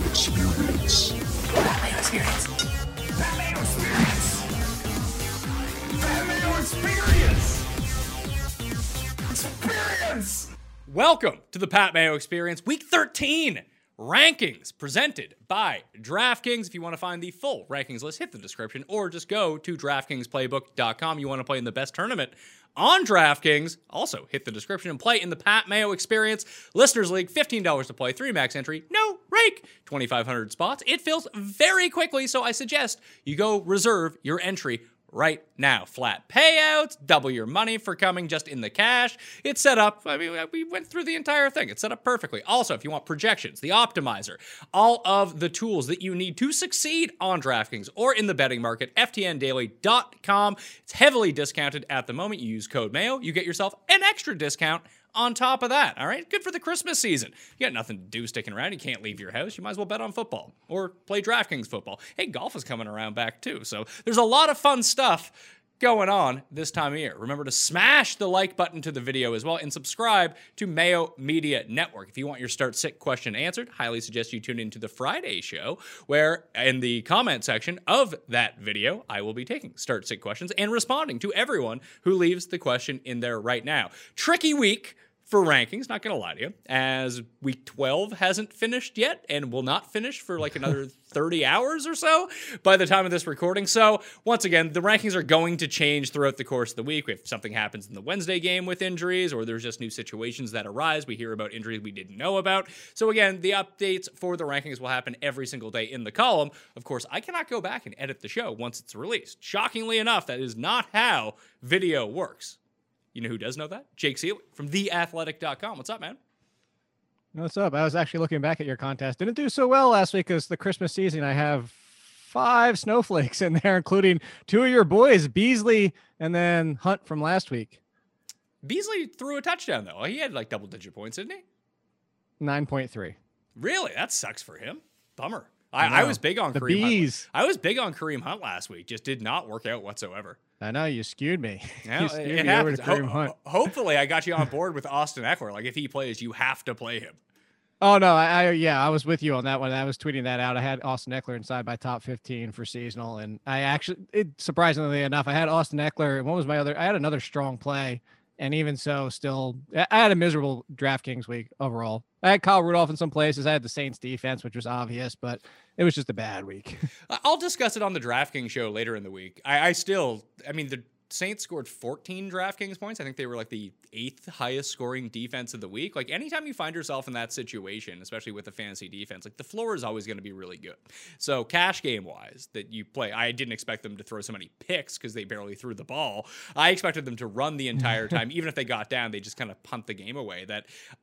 Experience. Pat Mayo Experience. Pat Mayo Experience. Pat Mayo Experience. Experience. Welcome to the Pat Mayo Experience, Week 13 rankings presented by DraftKings. If you want to find the full rankings list, hit the description or just go to DraftKingsPlaybook.com. You want to play in the best tournament on DraftKings, also hit the description and play in the Pat Mayo Experience Listeners League. $15 to play, 3 max entry, no rake, 2,500 spots. It fills very quickly, so I suggest you go reserve your entry right now. Flat payouts, double your money for coming just in the cash. It's set up, we went through the entire thing. It's set up perfectly. Also, if you want projections, the optimizer, all of the tools that you need to succeed on DraftKings or in the betting market, ftndaily.com. It's heavily discounted at the moment. You use code MAYO, you get yourself an extra discount on top of that, all right? Good for the Christmas season. You got nothing to do sticking around. You can't leave your house. You might as well bet on football or play DraftKings football. Hey, golf is coming around back too. So there's a lot of fun stuff going on this time of year. Remember to smash the like button to the video as well and subscribe to Mayo Media Network. If you want your start sit question answered, highly suggest you tune into the Friday show where in the comment section of that video, I will be taking start sit questions and responding to everyone who leaves the question in there right now. Tricky week for rankings, not going to lie to you, as week 12 hasn't finished yet and will not finish for like another 30 hours or so by the time of this recording. So once again, the rankings are going to change throughout the course of the week. If something happens in the Wednesday game with injuries or there's just new situations that arise, we hear about injuries we didn't know about. So again, the updates for the rankings will happen every single day in the column. Of course, I cannot go back and edit the show once it's released. Shockingly enough, that is not how video works. You know who does know that? Jake Seeley from theathletic.com. What's up, man? What's up? I was actually looking back at your contest. Didn't do so well last week because the Christmas season, I have 5 snowflakes in there, including 2 of your boys, Beasley and then Hunt from last week. Beasley threw a touchdown, though. He had like double-digit points, didn't he? 9.3. Really? That sucks for him. Bummer. I was big on Kareem Hunt. I was big on Kareem Hunt last week. Just did not work out whatsoever. I know, you skewed me. Yeah, you skewed me over to Kareem Hunt. Hopefully, I got you on board with Austin Ekeler. Like, if he plays, you have to play him. Oh, no, I was with you on that one. I was tweeting that out. I had Austin Ekeler inside my top 15 for seasonal, and surprisingly enough, I had Austin Ekeler. What was my other? I had another strong play, and even so, still, I had a miserable DraftKings week overall. I had Kyle Rudolph in some places. I had the Saints defense, which was obvious, but it was just a bad week. I'll discuss it on the DraftKings show later in the week. The Saints scored 14 DraftKings points. I think they were like the 8th highest scoring defense of the week. Like anytime you find yourself in that situation, especially with a fantasy defense, like the floor is always going to be really good. So cash game wise that you play, I didn't expect them to throw so many picks because they barely threw the ball. I expected them to run the entire time. Even if they got down, they just kind of punt the game away. That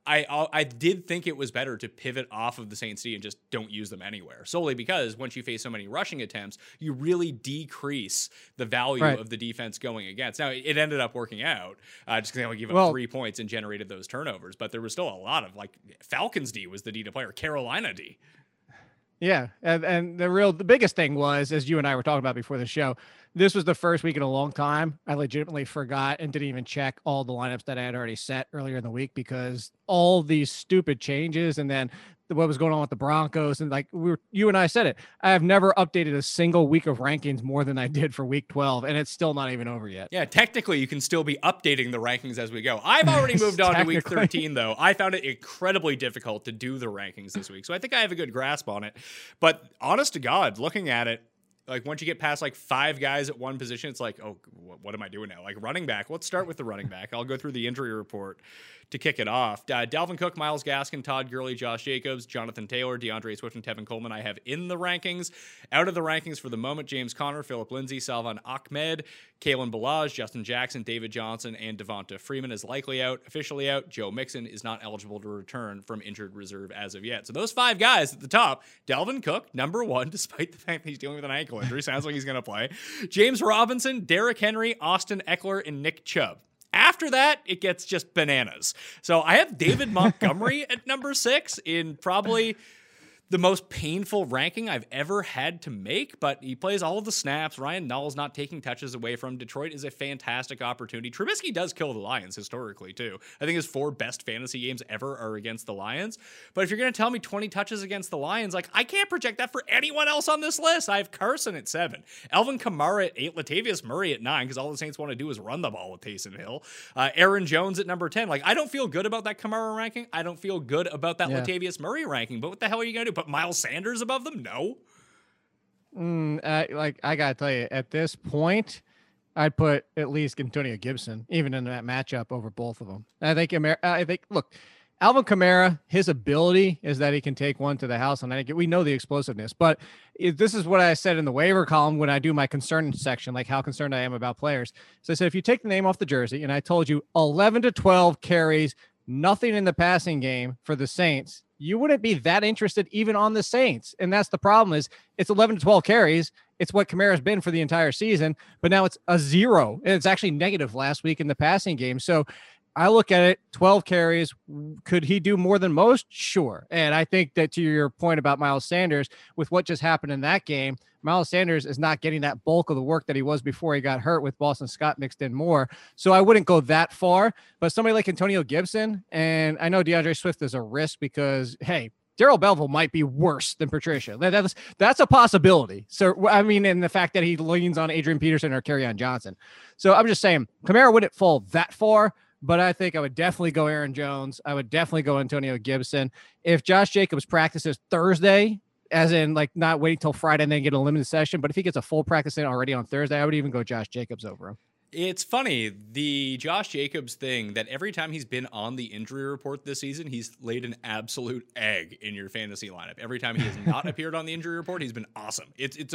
I did think it was better to pivot off of the Saints D and just don't use them anywhere. Solely because once you face so many rushing attempts, you really decrease the value of the defense going against. Now, it ended up working out just because they only gave up 3 points and generated those turnovers, but there was still a lot of, like, Falcons D was the D to play, or Carolina D. Yeah, and the biggest thing was, as you and I were talking about before the show, this was the first week in a long time I legitimately forgot and didn't even check all the lineups that I had already set earlier in the week because all these stupid changes and then what was going on with the Broncos. And like you and I said it, I have never updated a single week of rankings more than I did for week 12. And it's still not even over yet. Yeah, technically you can still be updating the rankings as we go. I've already moved on to week 13 though. I found it incredibly difficult to do the rankings this week. So I think I have a good grasp on it, but honest to God, looking at it, like once you get past like 5 guys at one position, it's like, oh, what am I doing now? Like running back. Let's start with the running back. I'll go through the injury report to kick it off. Dalvin Cook, Myles Gaskin, Todd Gurley, Josh Jacobs, Jonathan Taylor, DeAndre Swift, and Tevin Coleman I have in the rankings. Out of the rankings for the moment, James Conner, Phillip Lindsay, Salvon Ahmed, Kalen Ballage, Justin Jackson, David Johnson, and Devonta Freeman is likely out, officially out. Joe Mixon is not eligible to return from injured reserve as of yet. So those 5 guys at the top, Dalvin Cook, number 1, despite the fact that he's dealing with an ankle injury, sounds like he's going to play. James Robinson, Derrick Henry, Austin Ekeler, and Nick Chubb. After that, it gets just bananas. So I have David Montgomery at number 6 in probably the most painful ranking I've ever had to make, but he plays all of the snaps. Ryan Null's not taking touches away from him. Detroit is a fantastic opportunity. Trubisky does kill the Lions historically, too. I think his 4 best fantasy games ever are against the Lions. But if you're going to tell me 20 touches against the Lions, like, I can't project that for anyone else on this list. I have Carson at 7, Alvin Kamara at 8, Latavius Murray at 9, because all the Saints want to do is run the ball with Taysom Hill. Aaron Jones at number 10. Like, I don't feel good about that Kamara ranking. I don't feel good about that Latavius Murray ranking. But what the hell are you going to do? Put Miles Sanders above them? No. I gotta tell you, at this point, I'd put at least Antonio Gibson, even in that matchup, over both of them. I think look, Alvin Kamara, his ability is that he can take one to the house, and we know the explosiveness. But this is what I said in the waiver column when I do my concern section, like how concerned I am about players. So I said, if you take the name off the jersey, and I told you 11 to 12 carries, nothing in the passing game for the Saints, you wouldn't be that interested even on the Saints. And that's the problem, is it's 11 to 12 carries. It's what Kamara's been for the entire season, but now it's a 0. And it's actually negative last week in the passing game. So I look at it, 12 carries. Could he do more than most? Sure. And I think that, to your point about Miles Sanders, with what just happened in that game, Miles Sanders is not getting that bulk of the work that he was before he got hurt, with Boston Scott mixed in more. So I wouldn't go that far, but somebody like Antonio Gibson, and I know DeAndre Swift is a risk because, hey, Darrell Belleville might be worse than Patricia. That's a possibility. So, I mean, and the fact that he leans on Adrian Peterson or Kerryon Johnson. So I'm just saying, Kamara wouldn't fall that far, but I think I would definitely go Aaron Jones. I would definitely go Antonio Gibson. If Josh Jacobs practices Thursday, as in like not waiting till Friday and then get a limited session, but if he gets a full practice in already on Thursday, I would even go Josh Jacobs over him. It's funny, the Josh Jacobs thing, that every time he's been on the injury report this season, he's laid an absolute egg in your fantasy lineup. Every time he has not appeared on the injury report, he's been awesome.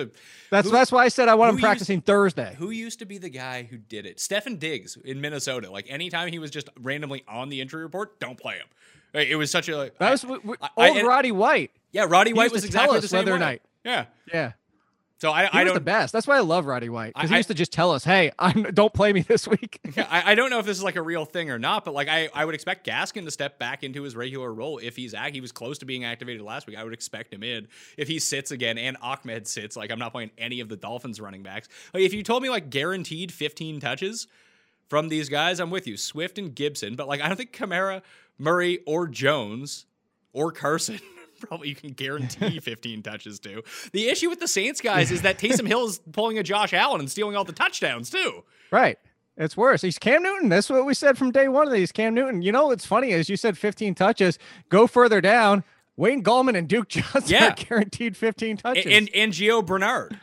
That's why I said I want him practicing Thursday. Who used to be the guy who did it? Stefan Diggs in Minnesota. Like, anytime he was just randomly on the injury report, don't play him. It was such a... That was Roddy White. Yeah, Roddy White was exactly the same way. Night. Yeah. Yeah. So I was don't, the best. That's why I love Roddy White, because he used to just tell us, "Hey, don't play me this week." I don't know if this is like a real thing or not, but like I would expect Gaskin to step back into his regular role if he was close to being activated last week. I would expect him in. If he sits again and Ahmed sits, like, I'm not playing any of the Dolphins running backs. Like, if you told me like guaranteed 15 touches from these guys, I'm with you, Swift and Gibson. But like, I don't think Kamara, Murray, or Jones or Carson. Probably you can guarantee 15 touches to. The issue with the Saints guys is that Taysom Hill is pulling a Josh Allen and stealing all the touchdowns too. Right. It's worse. He's Cam Newton. That's what we said from day one of these. Cam Newton. You know what's funny is you said 15 touches. Go further down. Wayne Gallman and Duke Johnson are guaranteed 15 touches. And Gio Bernard.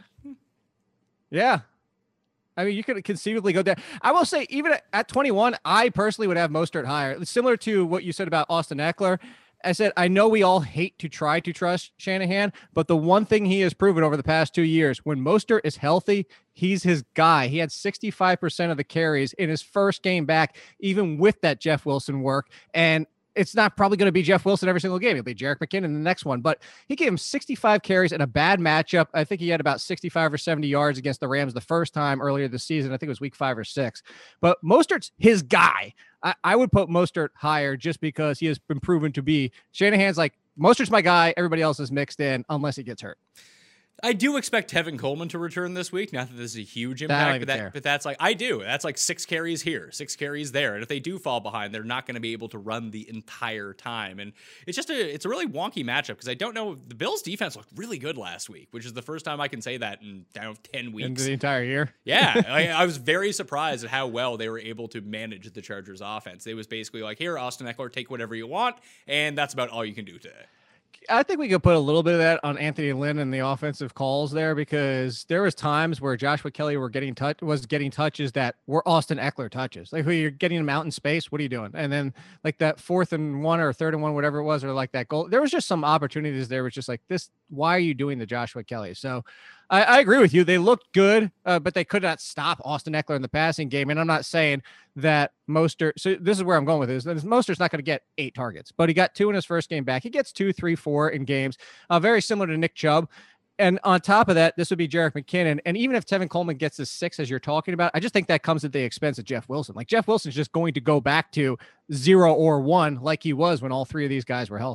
Yeah. I mean, you could conceivably go there. I will say, even at 21, I personally would have Mostert higher. It's similar to what you said about Austin Eckler. I said, I know we all hate to try to trust Shanahan, but the one thing he has proven over the past 2 years, when Mostert is healthy, he's his guy. He had 65% of the carries in his first game back, even with that Jeff Wilson work. And it's not probably going to be Jeff Wilson every single game. It'll be Jerick McKinnon in the next one. But he gave him 65 carries in a bad matchup. I think he had about 65 or 70 yards against the Rams the first time earlier this season. I think it was week 5 or 6. But Mostert's his guy. I would put Mostert higher just because he has been proven to be. Shanahan's like, Mostert's my guy. Everybody else is mixed in unless he gets hurt. I do expect Tevin Coleman to return this week. Not that this is a huge impact, but that's like, I do. That's like 6 carries here, 6 carries there. And if they do fall behind, they're not going to be able to run the entire time. And it's a really wonky matchup because I don't know. The Bills defense looked really good last week, which is the first time I can say that in 10 weeks. Into the entire year. Yeah. I was very surprised at how well they were able to manage the Chargers offense. It was basically like, here, Austin Eckler, take whatever you want. And that's about all you can do today. I think we could put a little bit of that on Anthony Lynn and the offensive calls there, because there was times where Joshua Kelly was getting touches that were Austin Eckler touches. Like, you're getting him out in space. What are you doing? And then like that 4th and 1 or 3rd and 1, whatever it was, or like that goal. There was just some opportunities there. Was just like this. Why are you doing the Joshua Kelly? So I agree with you. They looked good, but they could not stop Austin Eckler in the passing game. And I'm not saying that Mostert. So this is where I'm going with this. Mostert's not going to get 8 targets, but he got 2 in his first game back. He gets 2, 3, 4 in games, very similar to Nick Chubb. And on top of that, this would be Jerick McKinnon. And even if Tevin Coleman gets his 6, as you're talking about, I just think that comes at the expense of Jeff Wilson. Like, Jeff Wilson's just going to go back to 0 or 1 like he was when all 3 of these guys were healthy.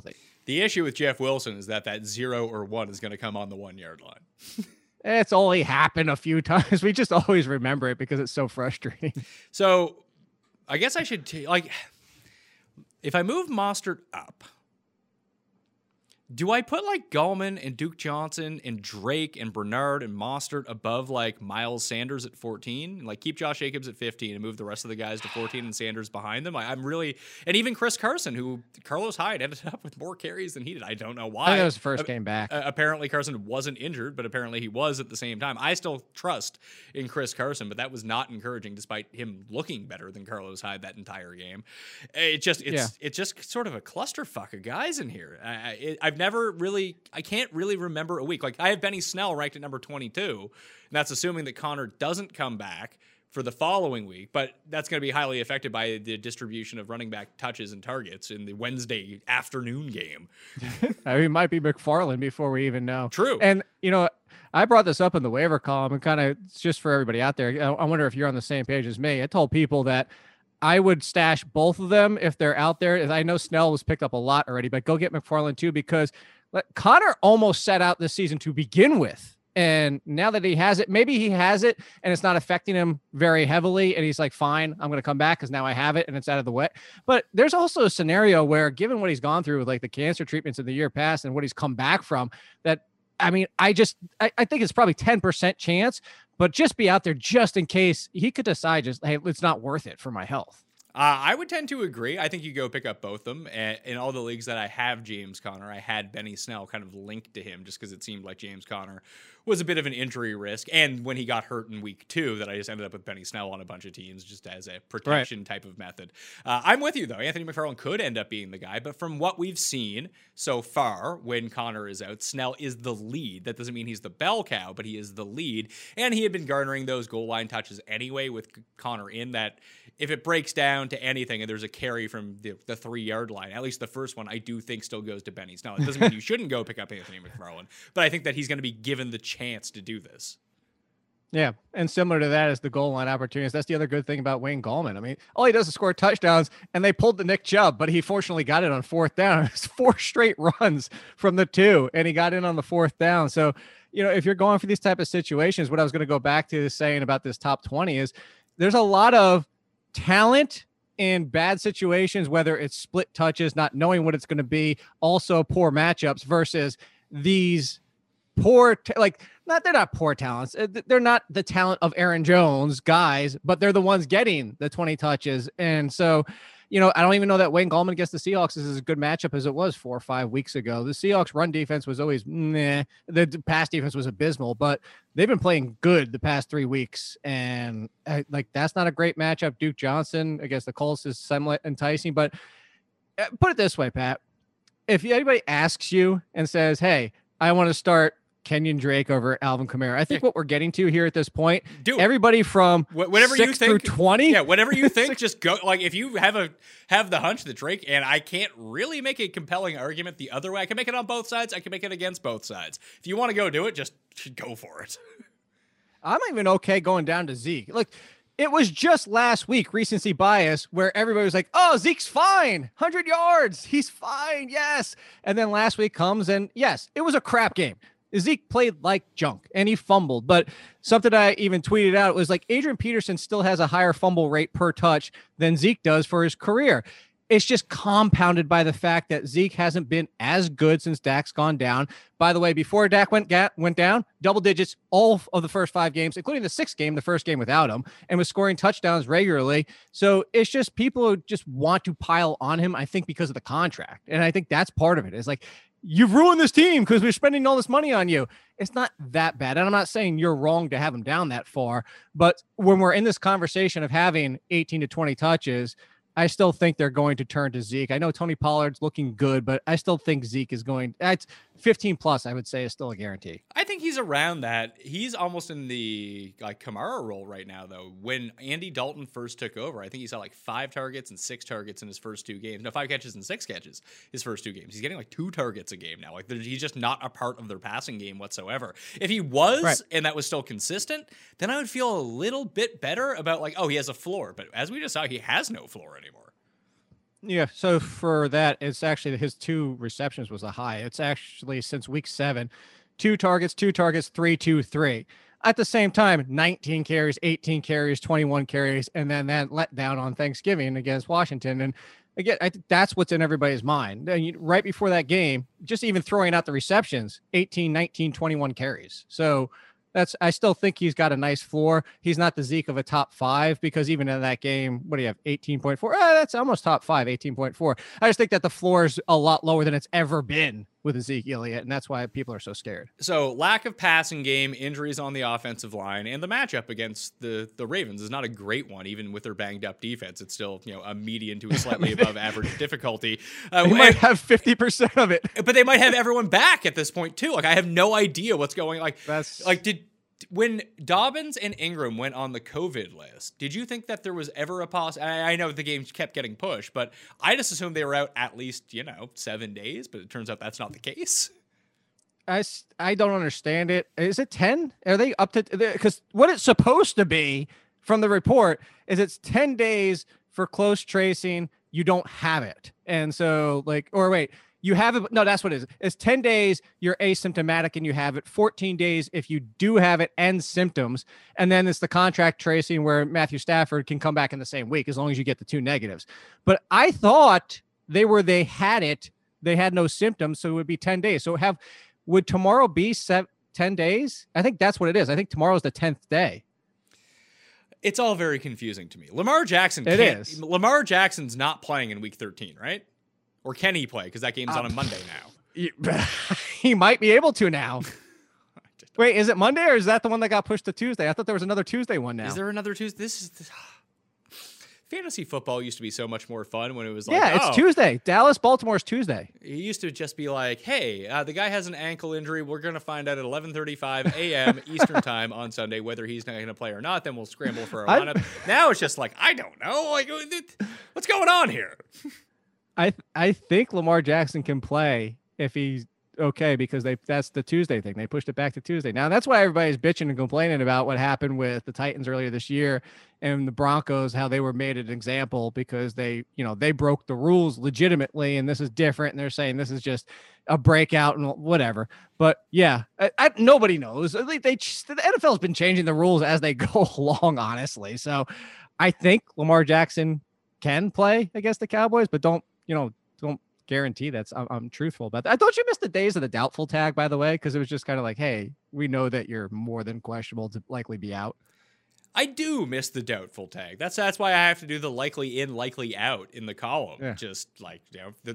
The issue with Jeff Wilson is that 0 or 1 is going to come on the 1 yard line. It's only happened a few times. We just always remember it because it's so frustrating. So I guess I should if I move Mostert up, do I put like Gallman and Duke Johnson and Drake and Bernard and Mostert above like Miles Sanders at 14? Like keep Josh Jacobs at 15 and move the rest of the guys to 14 and Sanders behind them? I'm really, and even Chris Carson, who Carlos Hyde ended up with more carries than he did. I don't know why. I think that was the first game back. Apparently Carson wasn't injured, but apparently he was at the same time. I still trust in Chris Carson, but that was not encouraging despite him looking better than Carlos Hyde that entire game. It's just sort of a clusterfuck of guys in here. I can't really remember a week. Like I have Benny Snell ranked at number 22, and that's assuming that Connor doesn't come back for the following week, but that's going to be highly affected by the distribution of running back touches and targets in the Wednesday afternoon game. I mean, it might be McFarland before we even know. True. And, I brought this up in the waiver column and kind of just for everybody out there. I wonder if you're on the same page as me. I told people that I would stash both of them if they're out there. I know Snell was picked up a lot already, but go get McFarland too, because Connor almost set out this season to begin with. And now that he has it, maybe he has it and it's not affecting him very heavily. And he's like, fine, I'm going to come back because now I have it and it's out of the way. But there's also a scenario where, given what he's gone through with like the cancer treatments in the year past and what he's come back from, that, I mean, I think it's probably 10% chance, but just be out there just in case he could decide hey, it's not worth it for my health. I would tend to agree. I think you go pick up both of them. In all the leagues that I have James Conner, I had Benny Snell kind of linked to him just because it seemed like James Conner was a bit of an injury risk. And when he got hurt in week 2, that I just ended up with Benny Snell on a bunch of teams just as a protection type of method. I'm with you, though. Anthony McFarland could end up being the guy. But from what we've seen so far, when Conner is out, Snell is the lead. That doesn't mean he's the bell cow, but he is the lead. And he had been garnering those goal line touches anyway with Conner in that. If it breaks down to anything and there's a carry from the 3-yard line, at least the first one, I do think still goes to Benny Snell. It doesn't mean you shouldn't go pick up Anthony McFarland, but I think that he's going to be given the chance to do this. Yeah, and similar to that is the goal line opportunities. That's the other good thing about Wayne Gallman. I mean, all he does is score touchdowns, and they pulled the Nick Chubb, but he fortunately got it on 4th down. It's 4 straight runs from the 2, and he got in on the 4th down. So, if you're going for these type of situations, what I was going to go back to saying about this top 20 is there's a lot of talent in bad situations, whether it's split touches, not knowing what it's going to be, also poor matchups versus these poor, they're not poor talents. They're not the talent of Aaron Jones guys, but they're the ones getting the 20 touches. And so, I don't even know that Wayne Gallman against the Seahawks is as good matchup as it was 4 or 5 weeks ago. The Seahawks run defense was always meh. The pass defense was abysmal, but they've been playing good the past 3 weeks. And that's not a great matchup. Duke Johnson against the Colts is somewhat enticing, but put it this way, Pat, if anybody asks you and says, hey, I want to start Kenyon Drake over Alvin Kamara, I think what we're getting to here at this point, everybody from whatever 6 you think, through 20. Yeah, whatever you think, just go. Like if you have the hunch that Drake, and I can't really make a compelling argument the other way. I can make it on both sides. I can make it against both sides. If you want to go do it, just go for it. I'm even okay going down to Zeke. Like, it was just last week, recency bias, where everybody was like, oh, Zeke's fine. 100 yards. He's fine. Yes. And then last week comes and yes, it was a crap game. Zeke played like junk and he fumbled, but something I even tweeted out was like Adrian Peterson still has a higher fumble rate per touch than Zeke does for his career. It's just compounded by the fact that Zeke hasn't been as good since Dak's gone down. By the way, before Dak went down, double digits all of the first 5 games, including the 6th game, the first game without him, and was scoring touchdowns regularly. So it's just people who just want to pile on him, I think, because of the contract. And I think that's part of it. It's like, you've ruined this team because we're spending all this money on you. It's not that bad. And I'm not saying you're wrong to have him down that far, but when we're in this conversation of having 18 to 20 touches, I still think they're going to turn to Zeke. I know Tony Pollard's looking good, but I still think Zeke is going. That's 15 plus, I would say, is still a guarantee. I think he's around that. He's almost in the Kamara role right now, though. When Andy Dalton first took over, I think he saw 5 targets and 6 targets in his first 2 games. No, 5 catches and 6 catches his first 2 games. He's getting 2 targets a game now. He's just not a part of their passing game whatsoever. If he was, and that was still consistent, then I would feel a little bit better about he has a floor. But as we just saw, he has no floor anymore. Yeah, so for that, it's actually his 2 receptions was a high. It's actually since week 7, 2 targets, 2 targets, 3, 2, 3. At the same time, 19 carries, 18 carries, 21 carries, and then that let down on Thanksgiving against Washington. And again, I think that's what's in everybody's mind. Right before that game, just even throwing out the receptions, 18, 19, 21 carries. So I still think he's got a nice floor. He's not the Zeke of a top 5 because even in that game, what do you have? 18.4. That's almost top 5, 18.4. I just think that the floor is a lot lower than it's ever been with Ezekiel Elliott, and that's why people are so scared. So lack of passing game, injuries on the offensive line, and the matchup against the Ravens is not a great one, even with their banged up defense. It's still, a median to a slightly above average difficulty. They might have 50% of it. But they might have everyone back at this point too. Like I have no idea what's going on. When Dobbins and Ingram went on the COVID list, did you think that there was ever a I know the games kept getting pushed, but I just assumed they were out at least, 7 days, but it turns out that's not the case. I don't understand it. Is it 10? Are they up to, because what it's supposed to be from the report is it's 10 days for close tracing. You don't have it. And so you have it. No, that's what it is. It's 10 days. You're asymptomatic and you have it. 14 days if you do have it and symptoms. And then it's the contract tracing where Matthew Stafford can come back in the same week as long as you get the 2 negatives. But I thought they had it. They had no symptoms. So it would be 10 days. So would tomorrow be 10 days? I think that's what it is. I think tomorrow's the 10th day. It's all very confusing to me. Lamar Jackson's not playing in week 13, right? Or can he play? Because that game's on a Monday now. He might be able to now. Wait, is it Monday or is that the one that got pushed to Tuesday? I thought there was another Tuesday one now. Is there another Tuesday? Fantasy football used to be so much more fun when it was it's Tuesday. Dallas, Baltimore's Tuesday. It used to just be like, hey, the guy has an ankle injury. We're going to find out at 11:35 a.m. Eastern time on Sunday whether he's not going to play or not. Then we'll scramble for a lineup. Now it's just like, I don't know. Like, what's going on here? I think Lamar Jackson can play if he's okay because that's the Tuesday thing. They pushed it back to Tuesday. Now that's why everybody's bitching and complaining about what happened with the Titans earlier this year and the Broncos, how they were made an example because they broke the rules legitimately and this is different and they're saying this is just a breakout and whatever. But yeah, nobody knows. The NFL has been changing the rules as they go along, honestly. So I think Lamar Jackson can play against the Cowboys, but don't guarantee that's I'm truthful about that. I thought you missed the days of the doubtful tag, by the way, because it was just kind of like, hey, we know that you're more than questionable to likely be out. I do miss the doubtful tag. That's why I have to do the likely in, likely out in the column. Yeah. Just like,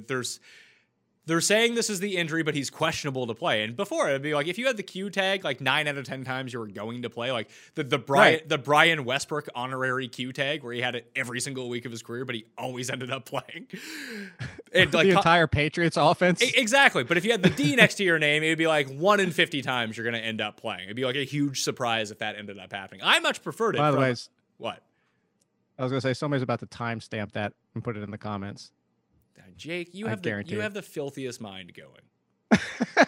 they're saying this is the injury, but he's questionable to play. And before it'd be like, if you had the Q tag, like 9 out of 10 times you were going to play, like the Brian Westbrook honorary Q tag, where he had it every single week of his career, but he always ended up playing. And the entire Patriots offense. Exactly. But if you had the D next to your name, it'd be like 1 in 50 times you're going to end up playing. It'd be like a huge surprise if that ended up happening. I much preferred it. By the way, what? I was going to say, somebody's about to timestamp that and put it in the comments. Jake, you have the filthiest mind going.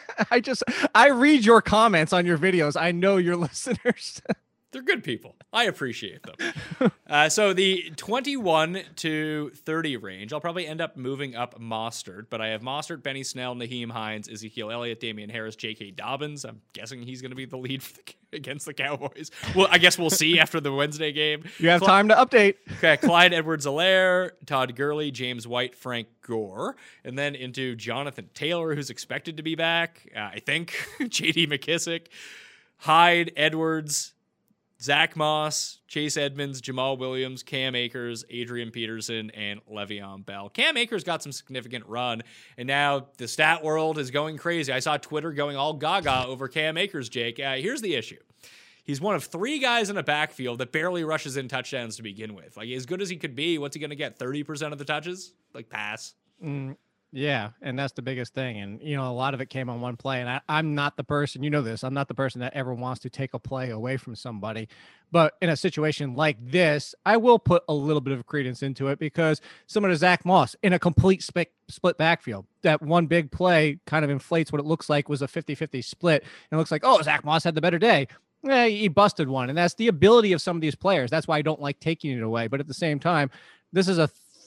I read your comments on your videos. I know your listeners. They're good people. I appreciate them. So the 21 to 30 range, I'll probably end up moving up Mostert, but I have Mostert, Benny Snell, Naheem Hines, Ezekiel Elliott, Damian Harris, J.K. Dobbins. I'm guessing he's going to be the lead against the Cowboys. Well, I guess we'll see after the Wednesday game. You have time to update. Okay, Clyde Edwards-Helaire, Todd Gurley, James White, Frank Gore, and then into Jonathan Taylor, who's expected to be back. I think J.D. McKissick, Hyde, Edwards, Zach Moss, Chase Edmonds, Jamal Williams, Cam Akers, Adrian Peterson, and Le'Veon Bell. Cam Akers got some significant run, and now the stat world is going crazy. I saw Twitter going all gaga over Cam Akers, Jake. Here's the issue. He's one of 3 guys in a backfield that barely rushes in touchdowns to begin with. Like, as good as he could be, what's he going to get? 30% of the touches? Like, pass. Yeah, and that's the biggest thing. And, a lot of it came on one play. And I'm not the person, this, I'm not the person that ever wants to take a play away from somebody. But in a situation like this, I will put a little bit of credence into it because similar to Zach Moss in a complete split backfield, that one big play kind of inflates what it looks like was a 50-50 split. And it looks like, oh, Zach Moss had the better day. He busted one. And that's the ability of some of these players. That's why I don't like taking it away. But at the same time, this is a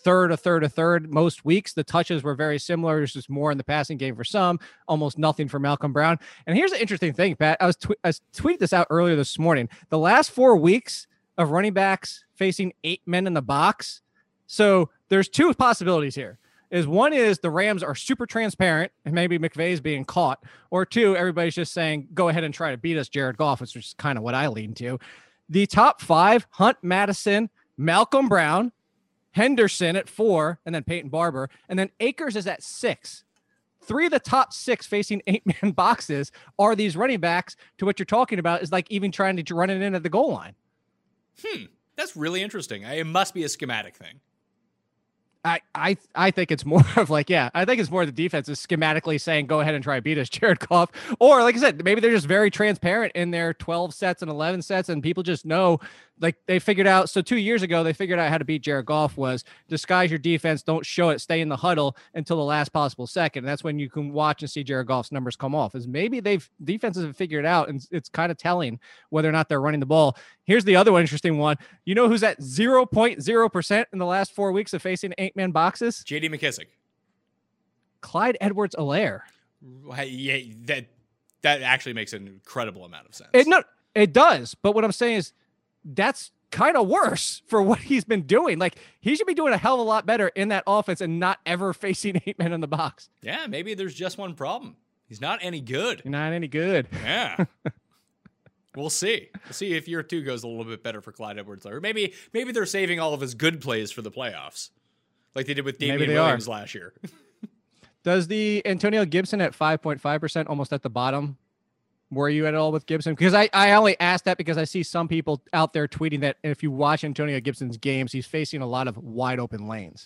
a third most weeks. The touches were very similar. There's just more in the passing game for some, almost nothing for Malcolm Brown. And here's the interesting thing, Pat. I tweeted this out earlier this morning. The last 4 weeks of running backs facing 8 men in the box. So there's two possibilities here. One is the Rams are super transparent and maybe McVay's being caught, or two, everybody's just saying, go ahead and try to beat us, Jared Goff, which is kind of what I lean to. The top 5, Hunt, Madison, Malcolm Brown, Henderson at 4, and then Peyton Barber, and then Akers is at 6. 3 of the top 6 facing 8-man boxes are these running backs. To what you're talking about is like even trying to run it in at the goal line. That's really interesting. It must be a schematic thing. I think it's more of like, I think it's more the defense is schematically saying, go ahead and try to beat us, Jared Goff. Or like I said, maybe they're just very transparent in their 12 sets and 11 sets, and people just know, like they figured out. So 2 years ago, they figured out how to beat Jared Goff was disguise your defense, don't show it, stay in the huddle until the last possible second. And that's when you can watch and see Jared Goff's numbers come off. Is maybe defenses have figured it out, and it's kind of telling whether or not they're running the ball. Here's the other one, interesting one. You know who's at 0.0% in the last 4 weeks of facing 8-man boxes? J.D. McKissick. Clyde Edwards-Helaire. Yeah, that actually makes an incredible amount of sense. It does. But what I'm saying is that's kind of worse for what he's been doing. Like, he should be doing a hell of a lot better in that offense and not ever facing 8 men in the box. Yeah, maybe there's just one problem. He's not any good. You're not any good. Yeah. We'll see. We'll see if year 2 goes a little bit better for Clyde Edwards-Helaire. Maybe they're saving all of his good plays for the playoffs, like they did with Damian Williams last year. Does the Antonio Gibson at 5.5%, almost at the bottom, worry you at all with Gibson? Because I only asked that because I see some people out there tweeting that if you watch Antonio Gibson's games, he's facing a lot of wide open lanes.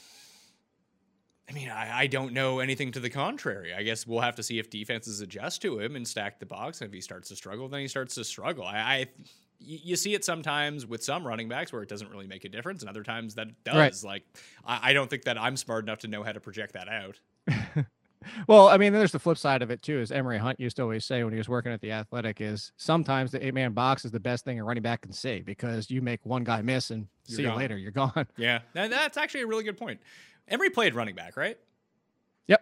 I mean, I don't know anything to the contrary. I guess we'll have to see if defenses adjust to him and stack the box. And if he starts to struggle, then he starts to struggle. You see it sometimes with some running backs where it doesn't really make a difference, and other times that it does. Right. Like, I don't think that I'm smart enough to know how to project that out. Well, I mean, there's the flip side of it too, as Emory Hunt used to always say when he was working at the Athletic, is sometimes the 8-man box is the best thing a running back can see, because you make one guy miss and see you later, you're gone. Yeah, that's actually a really good point. Emory played running back, right? Yep.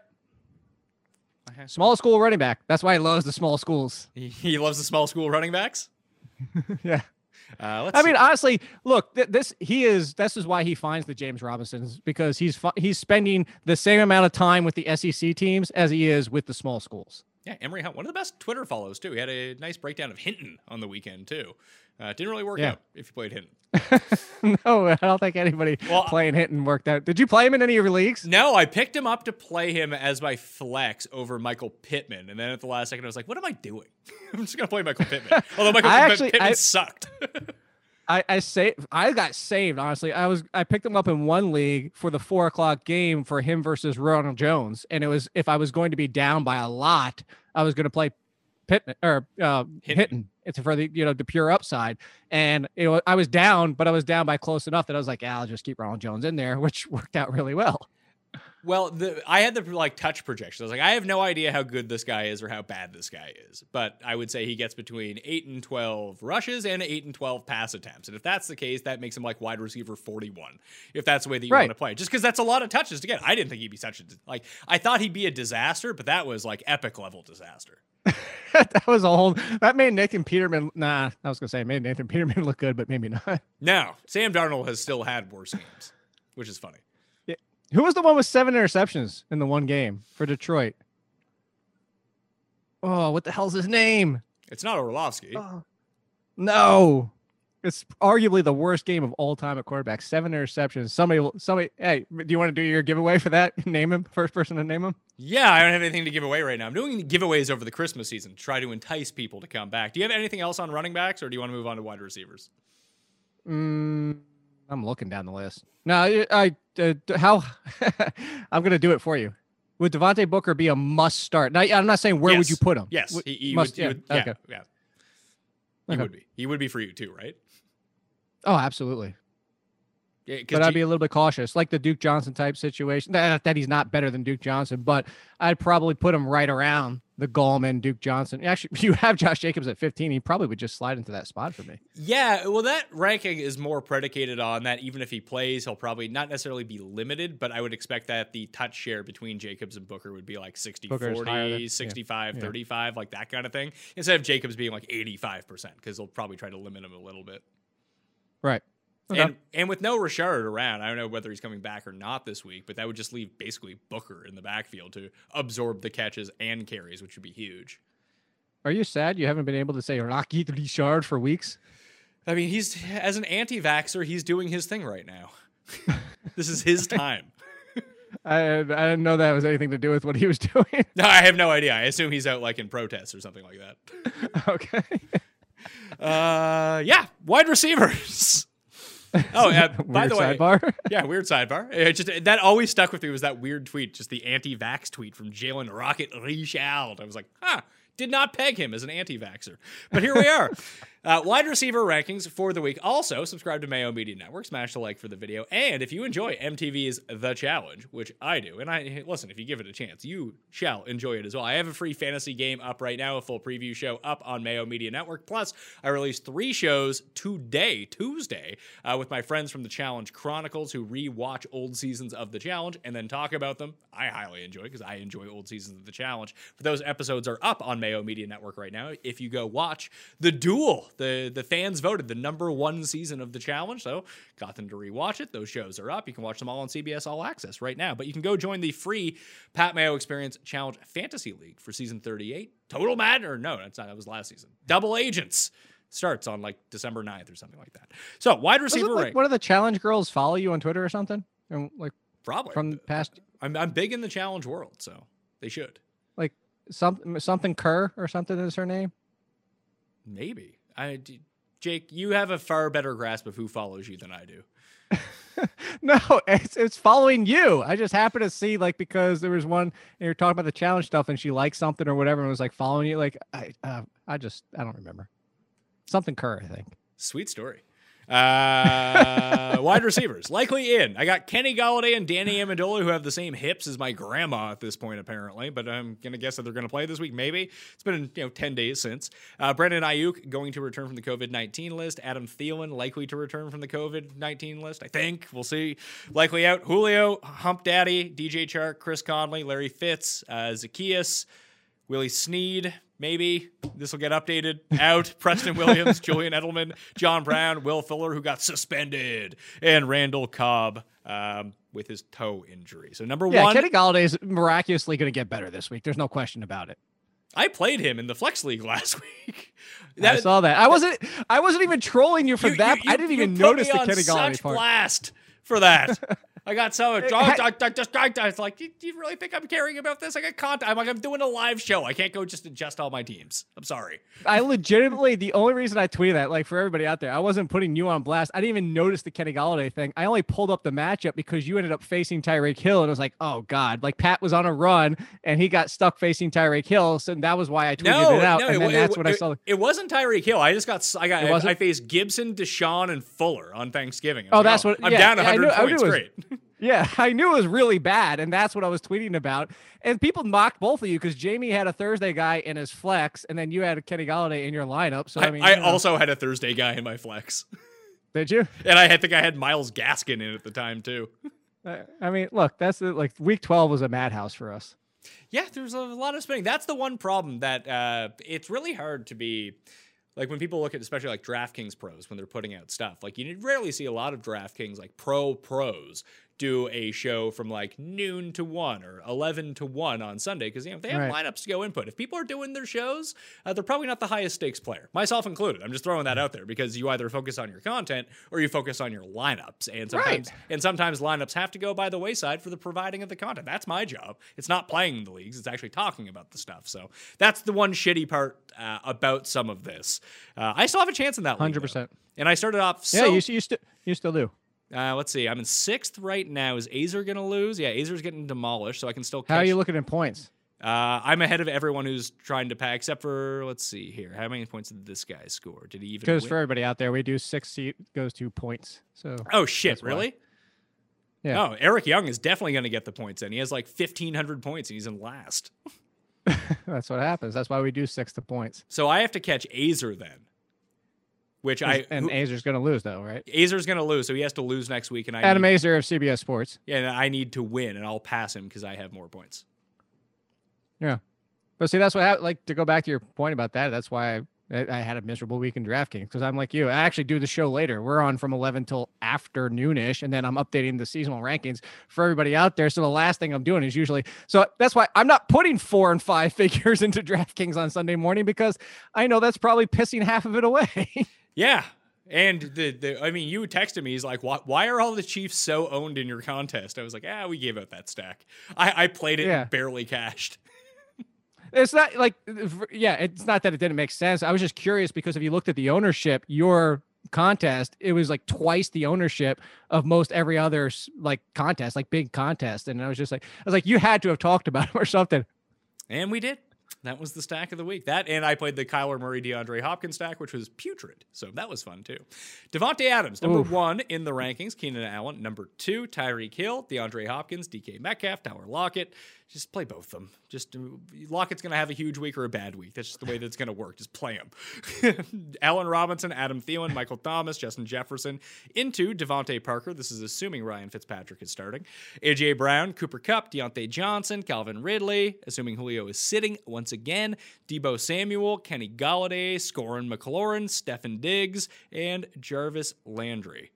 Small school running back. That's why he loves the small schools. He loves the small school running backs? Yeah. I mean, honestly, look, this is why he finds the James Robinsons, because he's spending the same amount of time with the SEC teams as he is with the small schools. Yeah, Emory Hunt, one of the best Twitter follows, too. He had a nice breakdown of Hinton on the weekend, too. Didn't really work out if you played Hinton. No, I don't think anybody playing Hinton worked out. Did you play him in any of your leagues? No, I picked him up to play him as my flex over Michael Pittman. And then at the last second, I was like, what am I doing? I'm just going to play Michael Pittman. Although Pittman sucked. I got saved, honestly. I picked him up in one league for the 4:00 game for him versus Ronald Jones. And it was, if I was going to be down by a lot, I was going to play Pittman or Hinton. It's for the pure upside. And I was down, but I was down by close enough that I was like, I'll just keep Ronald Jones in there, which worked out really well. Well, I had the touch projections. I was like, I have no idea how good this guy is or how bad this guy is, but I would say he gets between 8 and 12 rushes and 8 and 12 pass attempts. And if that's the case, that makes him like wide receiver 41. If that's the way that you want to play, just because that's a lot of touches to get. I didn't think he'd be I thought he'd be a disaster, but that was like epic level disaster. That was that made Nathan Peterman. I was gonna say it made Nathan Peterman look good, but maybe not. No, Sam Darnold has still had worse games, which is funny. Who was the one with 7 interceptions in the one game for Detroit? Oh, what the hell's his name? It's not Orlovsky. No. It's arguably the worst game of all time at quarterback. 7 interceptions. Somebody, hey, do you want to do your giveaway for that? Name him. First person to name him? Yeah, I don't have anything to give away right now. I'm doing giveaways over the Christmas season to try to entice people to come back. Do you have anything else on running backs, or do you want to move on to wide receivers? I'm looking down the list. No, how I'm going to do it for you. Would Devontae Booker be a must start? Now, I'm not saying where would you put him. Yes, he would. Yeah. Okay. He would be. He would be for you too, right? Oh, absolutely. Yeah, but I'd be a little bit cautious, like the Duke Johnson type situation. That he's not better than Duke Johnson, but I'd probably put him right around the Gallman, Duke Johnson. Actually, you have Josh Jacobs at 15. He probably would just slide into that spot for me. Yeah, well, that ranking is more predicated on that even if he plays, he'll probably not necessarily be limited, but I would expect that the touch share between Jacobs and Booker would be like 60-40, 65-35, like that kind of thing, instead of Jacobs being like 85%, because they'll probably try to limit him a little bit. Right. Okay. And with no Richard around, I don't know whether he's coming back or not this week, but that would just leave basically Booker in the backfield to absorb the catches and carries, which would be huge. Are you sad you haven't been able to say Rocky Richard for weeks? I mean, he's as an anti-vaxxer, he's doing his thing right now. This is his time. I didn't know that was anything to do with what he was doing. No, I have no idea. I assume he's out like in protests or something like that. Okay. Yeah, wide receivers. Oh, yeah. By the way, sidebar. Yeah, weird sidebar. It just that always stuck with me was that weird tweet, just the anti-vax tweet from Jalen Rocket Richard. I was like, did not peg him as an anti-vaxxer. But here we are. Wide receiver rankings for the week. Also, subscribe to Mayo Media Network. Smash the like for the video. And if you enjoy MTV's The Challenge, which I do, and listen, if you give it a chance, you shall enjoy it as well. I have a free fantasy game up right now, a full preview show up on Mayo Media Network. Plus, I released 3 shows today, Tuesday, with my friends from The Challenge Chronicles who re-watch old seasons of The Challenge and then talk about them. I highly enjoy because I enjoy old seasons of The Challenge. But those episodes are up on Mayo Media Network right now. If you go watch The Duel, the fans voted the #1 season of The Challenge, so got them to rewatch it. Those shows are up. You can watch them all on CBS All Access right now. But you can go join the free Pat Mayo Experience Challenge Fantasy League for season 38. Total Madden, or no, that's not. That was last season. Double Agents starts on like December 9th or something like that. So wide receiver rank. One of the Challenge girls follow you on Twitter or something? And like probably from the past. I'm big in the Challenge world, so they should. Like something Kerr or something is her name. Maybe. Jake, you have a far better grasp of who follows you than I do. No, it's following you. I just happened to see because there was one and you're talking about the challenge stuff and she liked something or whatever and was like following you. Like I don't remember. Something Kerr, I think. Sweet story. Wide receivers likely in. I got Kenny Golladay and Danny Amendola, who have the same hips as my grandma at this point, apparently. But I'm gonna guess that they're gonna play this week. Maybe it's been 10 days since. Brandon Ayuk going to return from the COVID-19 list. Adam Thielen likely to return from the COVID-19 list. I think we'll see. Likely out. Julio, Hump Daddy, DJ Chark, Chris Conley, Larry Fitz, Zacchaeus, Willie Snead. Maybe this will get updated. Out. Preston Williams, Julian Edelman, John Brown, Will Fuller, who got suspended, and Randall Cobb with his toe injury. So number one, Kenny Golladay is miraculously going to get better this week. There's no question about it. I played him in the Flex League last week. I saw that. I wasn't even trolling you for that. I didn't even notice the Kenny Golladay part. Blast for that. I got so it's like, do you really think I'm caring about this? I got content. I'm doing a live show. I can't go just adjust all my teams. I'm sorry. I legitimately, the only reason I tweeted that, for everybody out there, I wasn't putting you on blast. I didn't even notice the Kenny Golladay thing. I only pulled up the matchup because you ended up facing Tyreek Hill, and it was like, oh God, Pat was on a run and he got stuck facing Tyreek Hill, so that was why I tweeted it out. And then that's what I saw. It wasn't Tyreek Hill. I faced Gibson, Deshaun, and Fuller on Thanksgiving. I'm down 100 points. Great. Yeah, I knew it was really bad, and that's what I was tweeting about. And people mocked both of you because Jamie had a Thursday guy in his flex, and then you had a Kenny Golladay in your lineup. So I also had a Thursday guy in my flex. Did you? And I think I had Myles Gaskin in at the time too. Look, that's week 12 was a madhouse for us. Yeah, there's a lot of spinning. That's the one problem that it's really hard to be. When people look at, especially DraftKings pros, when they're putting out stuff, you rarely see a lot of DraftKings, pros do a show from noon to 1 or 11 to 1 on Sunday because, they have lineups to go input. If people are doing their shows, they're probably not the highest stakes player, myself included. I'm just throwing that out there because you either focus on your content or you focus on your lineups. And sometimes lineups have to go by the wayside for the providing of the content. That's my job. It's not playing the leagues. It's actually talking about the stuff. So that's the one shitty part about some of this. I still have a chance in that league, 100%. though. And I started off. Yeah, you still do. Let's see. I'm in 6th right now. Is Azer going to lose? Yeah, Azer's getting demolished, so I can still catch. How are you looking in points? I'm ahead of everyone who's trying to pack, except for, let's see here. How many points did this guy score? Did he even Because win? for everybody out there, we do 6 seat goes to points. So. Oh, shit, really? Yeah. Oh, Eric Young is definitely going to get the points in. He has 1,500 points, and he's in last. That's what happens. That's why we do 6 to points. So I have to catch Azer then, which Azer's going to lose though, right? Azer's going to lose, so he has to lose next week, and Adam Azer of CBS Sports. Yeah, and I need to win, and I'll pass him because I have more points. Yeah, but see, that's what happened. Like, to go back to your point about that, that's why I had a miserable week in DraftKings, because I'm like you. I actually do the show later. We're on from 11 till afternoonish, and then I'm updating the seasonal rankings for everybody out there. So the last thing I'm doing is usually, so that's why I'm not putting 4 and 5 figures into DraftKings on Sunday morning, because I know that's probably pissing half of it away. Yeah. And I mean, you texted me. He's like, why are all the Chiefs so owned in your contest? I was like, we gave out that stack. I played it and barely cashed. It's not like, it's not that it didn't make sense. I was just curious because if you looked at the ownership, your contest, it was like twice the ownership of most every other like contest, like big contest. And I was like, you had to have talked about it or something. And we did. That was the stack of the week. That, and I played the Kyler Murray, DeAndre Hopkins stack, which was putrid. So that was fun, too. Devontae Adams, number 1 in the rankings. Keenan Allen, number 2. Tyreek Hill, DeAndre Hopkins, DK Metcalf, Tyler Lockett. Just play both of them. Just Lockett's going to have a huge week or a bad week. That's just the way that's going to work. Just play him. Allen Robinson, Adam Thielen, Michael Thomas, Justin Jefferson. Into Devontae Parker. This is assuming Ryan Fitzpatrick is starting. A.J. Brown, Cooper Kupp, Deontay Johnson, Calvin Ridley. Assuming Julio is sitting once again. Deebo Samuel, Kenny Golladay, Scorin McLaurin, Stefan Diggs, and Jarvis Landry.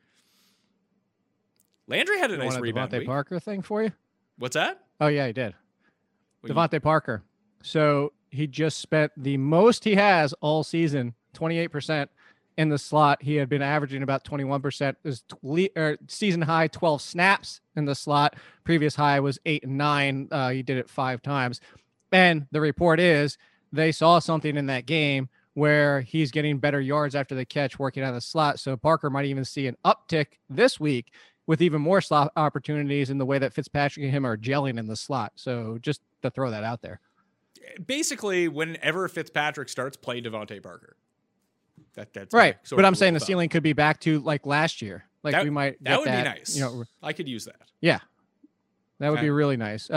Landry had a nice rebound Devontae week. Parker thing for you? What's that? Oh, yeah, he did. Devontae Parker. So he just spent the most he has all season, 28% in the slot. He had been averaging about 21%. His season high, 12 snaps in the slot. Previous high was 8 and 9. He did it 5 times. And the report is they saw something in that game where he's getting better yards after the catch working out of the slot. So Parker might even see an uptick this week with even more slot opportunities in the way that Fitzpatrick and him are gelling in the slot. So just to throw that out there. Basically, whenever Fitzpatrick starts, play Devontae Parker. That's right. But I'm saying the ceiling could be back to like last year. Like we might. That would be nice. I could use that. Yeah. That would be really nice.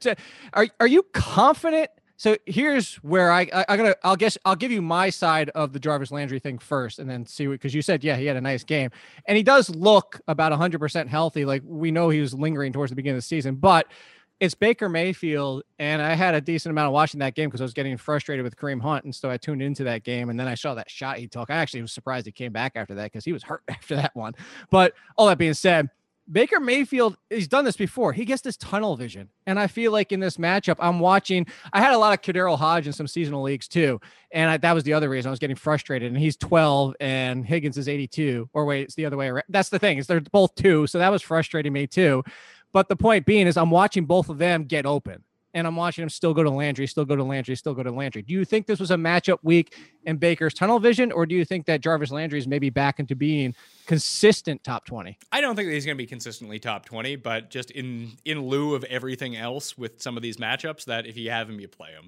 Are you confident? So here's where I'll give you my side of the Jarvis Landry thing first, and then see what, because you said, he had a nice game, and he does look about 100% healthy. Like, we know he was lingering towards the beginning of the season, but it's Baker Mayfield, and I had a decent amount of watching that game because I was getting frustrated with Kareem Hunt, and so I tuned into that game, and then I saw that shot he took. I actually was surprised he came back after that because he was hurt after that one. But all that being said, Baker Mayfield, he's done this before. He gets this tunnel vision. And I feel like in this matchup, I had a lot of Kadero Hodge in some seasonal leagues too. And that was the other reason I was getting frustrated. And he's 12 and Higgins is 82. Or wait, it's the other way around. That's the thing, is they're both 2. So that was frustrating me too. But the point being is I'm watching both of them get open. And I'm watching him still go to Landry, still go to Landry, still go to Landry. Do you think this was a matchup week in Baker's tunnel vision, or do you think that Jarvis Landry is maybe back into being consistent top 20? I don't think that he's going to be consistently top 20, but just in lieu of everything else with some of these matchups, that if you have him, you play him.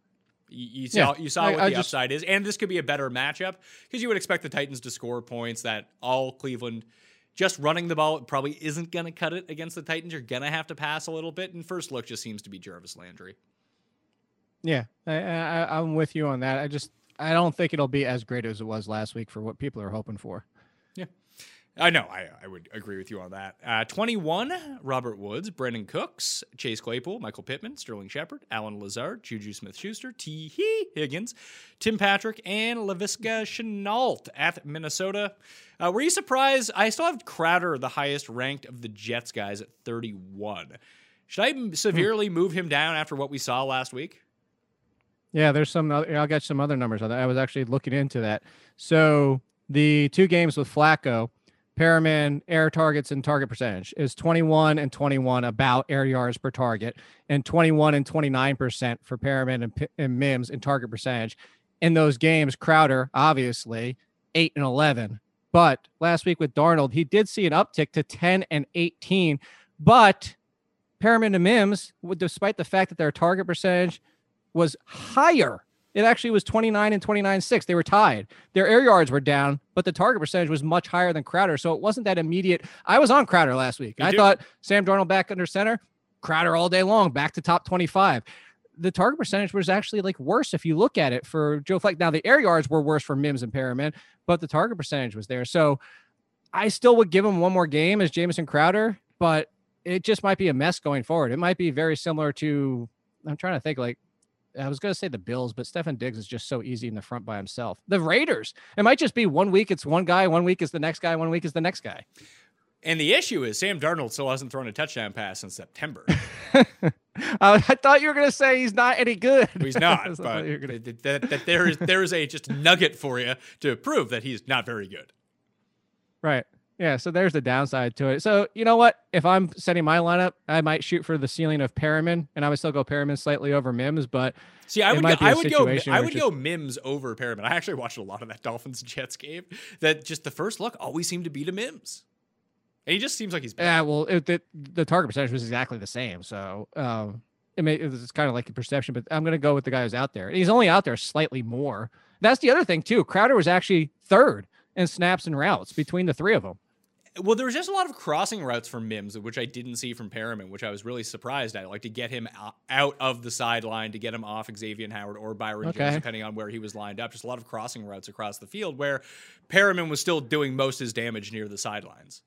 You saw what the upside is, and this could be a better matchup because you would expect the Titans to score points that all Cleveland. Just running the ball probably isn't going to cut it against the Titans. You're going to have to pass a little bit. And first look just seems to be Jarvis Landry. Yeah, I'm with you on that. I don't think it'll be as great as it was last week for what people are hoping for. Yeah. I know. I would agree with you on that. 21, Robert Woods, Brandon Cooks, Chase Claypool, Michael Pittman, Sterling Shepard, Alan Lazard, Juju Smith-Schuster, T. Higgins, Tim Patrick, and Laviska Shenault at Minnesota. Were you surprised? I still have Crowder the highest ranked of the Jets guys at 31. Should I severely move him down after what we saw last week? Yeah, there's I'll get some other numbers on that. I was actually looking into that. So the 2 games with Flacco, Perriman air targets and target percentage is 21 and 21 about air yards per target, and 21 and 29% for Perriman and Mims in target percentage. In those games, Crowder, obviously, 8 and 11. But last week with Darnold, he did see an uptick to 10 and 18. But Perriman and Mims, despite the fact that their target percentage was higher, it actually was 29 and 29.6. They were tied. Their air yards were down, but the target percentage was much higher than Crowder. So it wasn't that immediate. I was on Crowder last week. I thought Sam Darnold back under center, Crowder all day long, back to top 25. the target percentage was actually like worse if you look at it for Joe Flacco. Now the air yards were worse for Mims and Perriman, but the target percentage was there. So I still would give him one more game as Jamison Crowder, but it just might be a mess going forward. It might be very similar to, I'm trying to think, like, I was going to say the Bills, but Stefan Diggs is just so easy in the front by himself. The Raiders, it might just be 1 week it's one guy, 1 week is the next guy, 1 week is the next guy. And the issue is Sam Darnold still hasn't thrown a touchdown pass in September. I thought you were going to say he's not any good. Well, he's not, but there is a just nugget for you to prove that he's not very good. Right. Yeah, so there's the downside to it. So, you know what? If I'm setting my lineup, I might shoot for the ceiling of Perriman, and I would still go Perriman slightly over Mims, but see, I would go Mims over Perriman. I actually watched a lot of that Dolphins-Jets game. That just the first look always seemed to be to Mims. And he just seems like he's bad. Yeah, well, the target percentage was exactly the same, so it's kind of like a perception, but I'm going to go with the guy who's out there. And he's only out there slightly more. That's the other thing, too. Crowder was actually third in snaps and routes between the three of them. Well, there was just a lot of crossing routes from Mims, which I didn't see from Perriman, which I was really surprised at. Like to get him out of the sideline, to get him off Xavier Howard or Byron Jones, depending on where he was lined up. Just a lot of crossing routes across the field where Perriman was still doing most of his damage near the sidelines.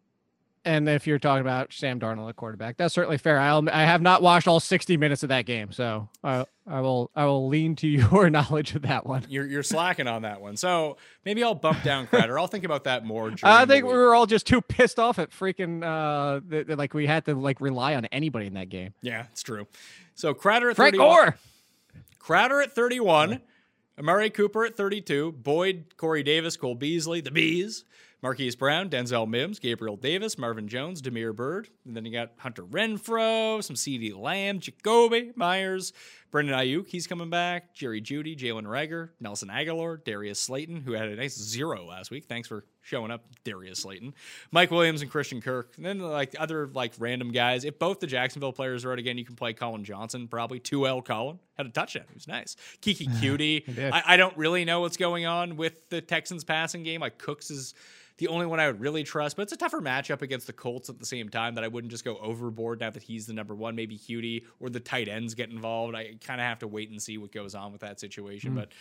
And if you're talking about Sam Darnold at quarterback, that's certainly fair. I have not watched all 60 minutes of that game, so I will lean to your knowledge of that one. You're slacking on that one, so maybe I'll bump down Crowder. I'll think about that more. I think we were all just too pissed off at freaking like we had to like rely on anybody in that game. Yeah, it's true. So Crowder at Frank 31. Gore. Crowder at 31. Amari Cooper at 32. Boyd, Corey Davis, Cole Beasley, the Bees. Marquise Brown, Denzel Mims, Gabriel Davis, Marvin Jones, Damiere Byrd. And then you got Hunter Renfrow, some CeeDee Lamb, Jacoby Myers, Brendan Ayuk, he's coming back, Jerry Jeudy, Jalen Reagor, Nelson Aguilar, Darius Slayton, who had a nice 0 last week. Thanks for showing up, Darius Slayton. Mike Williams and Christian Kirk. And then like other like random guys. If both the Jacksonville players are out again, you can play Colin Johnson, probably 2L Colin. Had a touchdown. He was nice. Kiki Cutie. I don't really know what's going on with the Texans passing game. Like Cooks is the only one I would really trust, but it's a tougher matchup against the Colts at the same time that I wouldn't just go overboard now that he's the number one. Maybe Cutie or the tight ends get involved. I kind of have to wait and see what goes on with that situation. But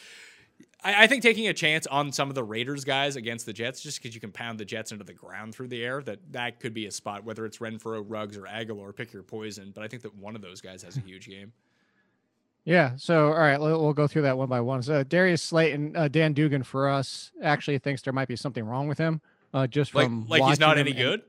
I think taking a chance on some of the Raiders guys against the Jets, just because you can pound the Jets into the ground through the air, that could be a spot, whether it's Renfrow, Ruggs, or Aguilar, pick your poison. But I think that one of those guys has a huge game. Yeah. So, all right, we'll go through that one by one. So Darius Slayton, Dan Dugan for us actually thinks there might be something wrong with him. Just from like he's not any good.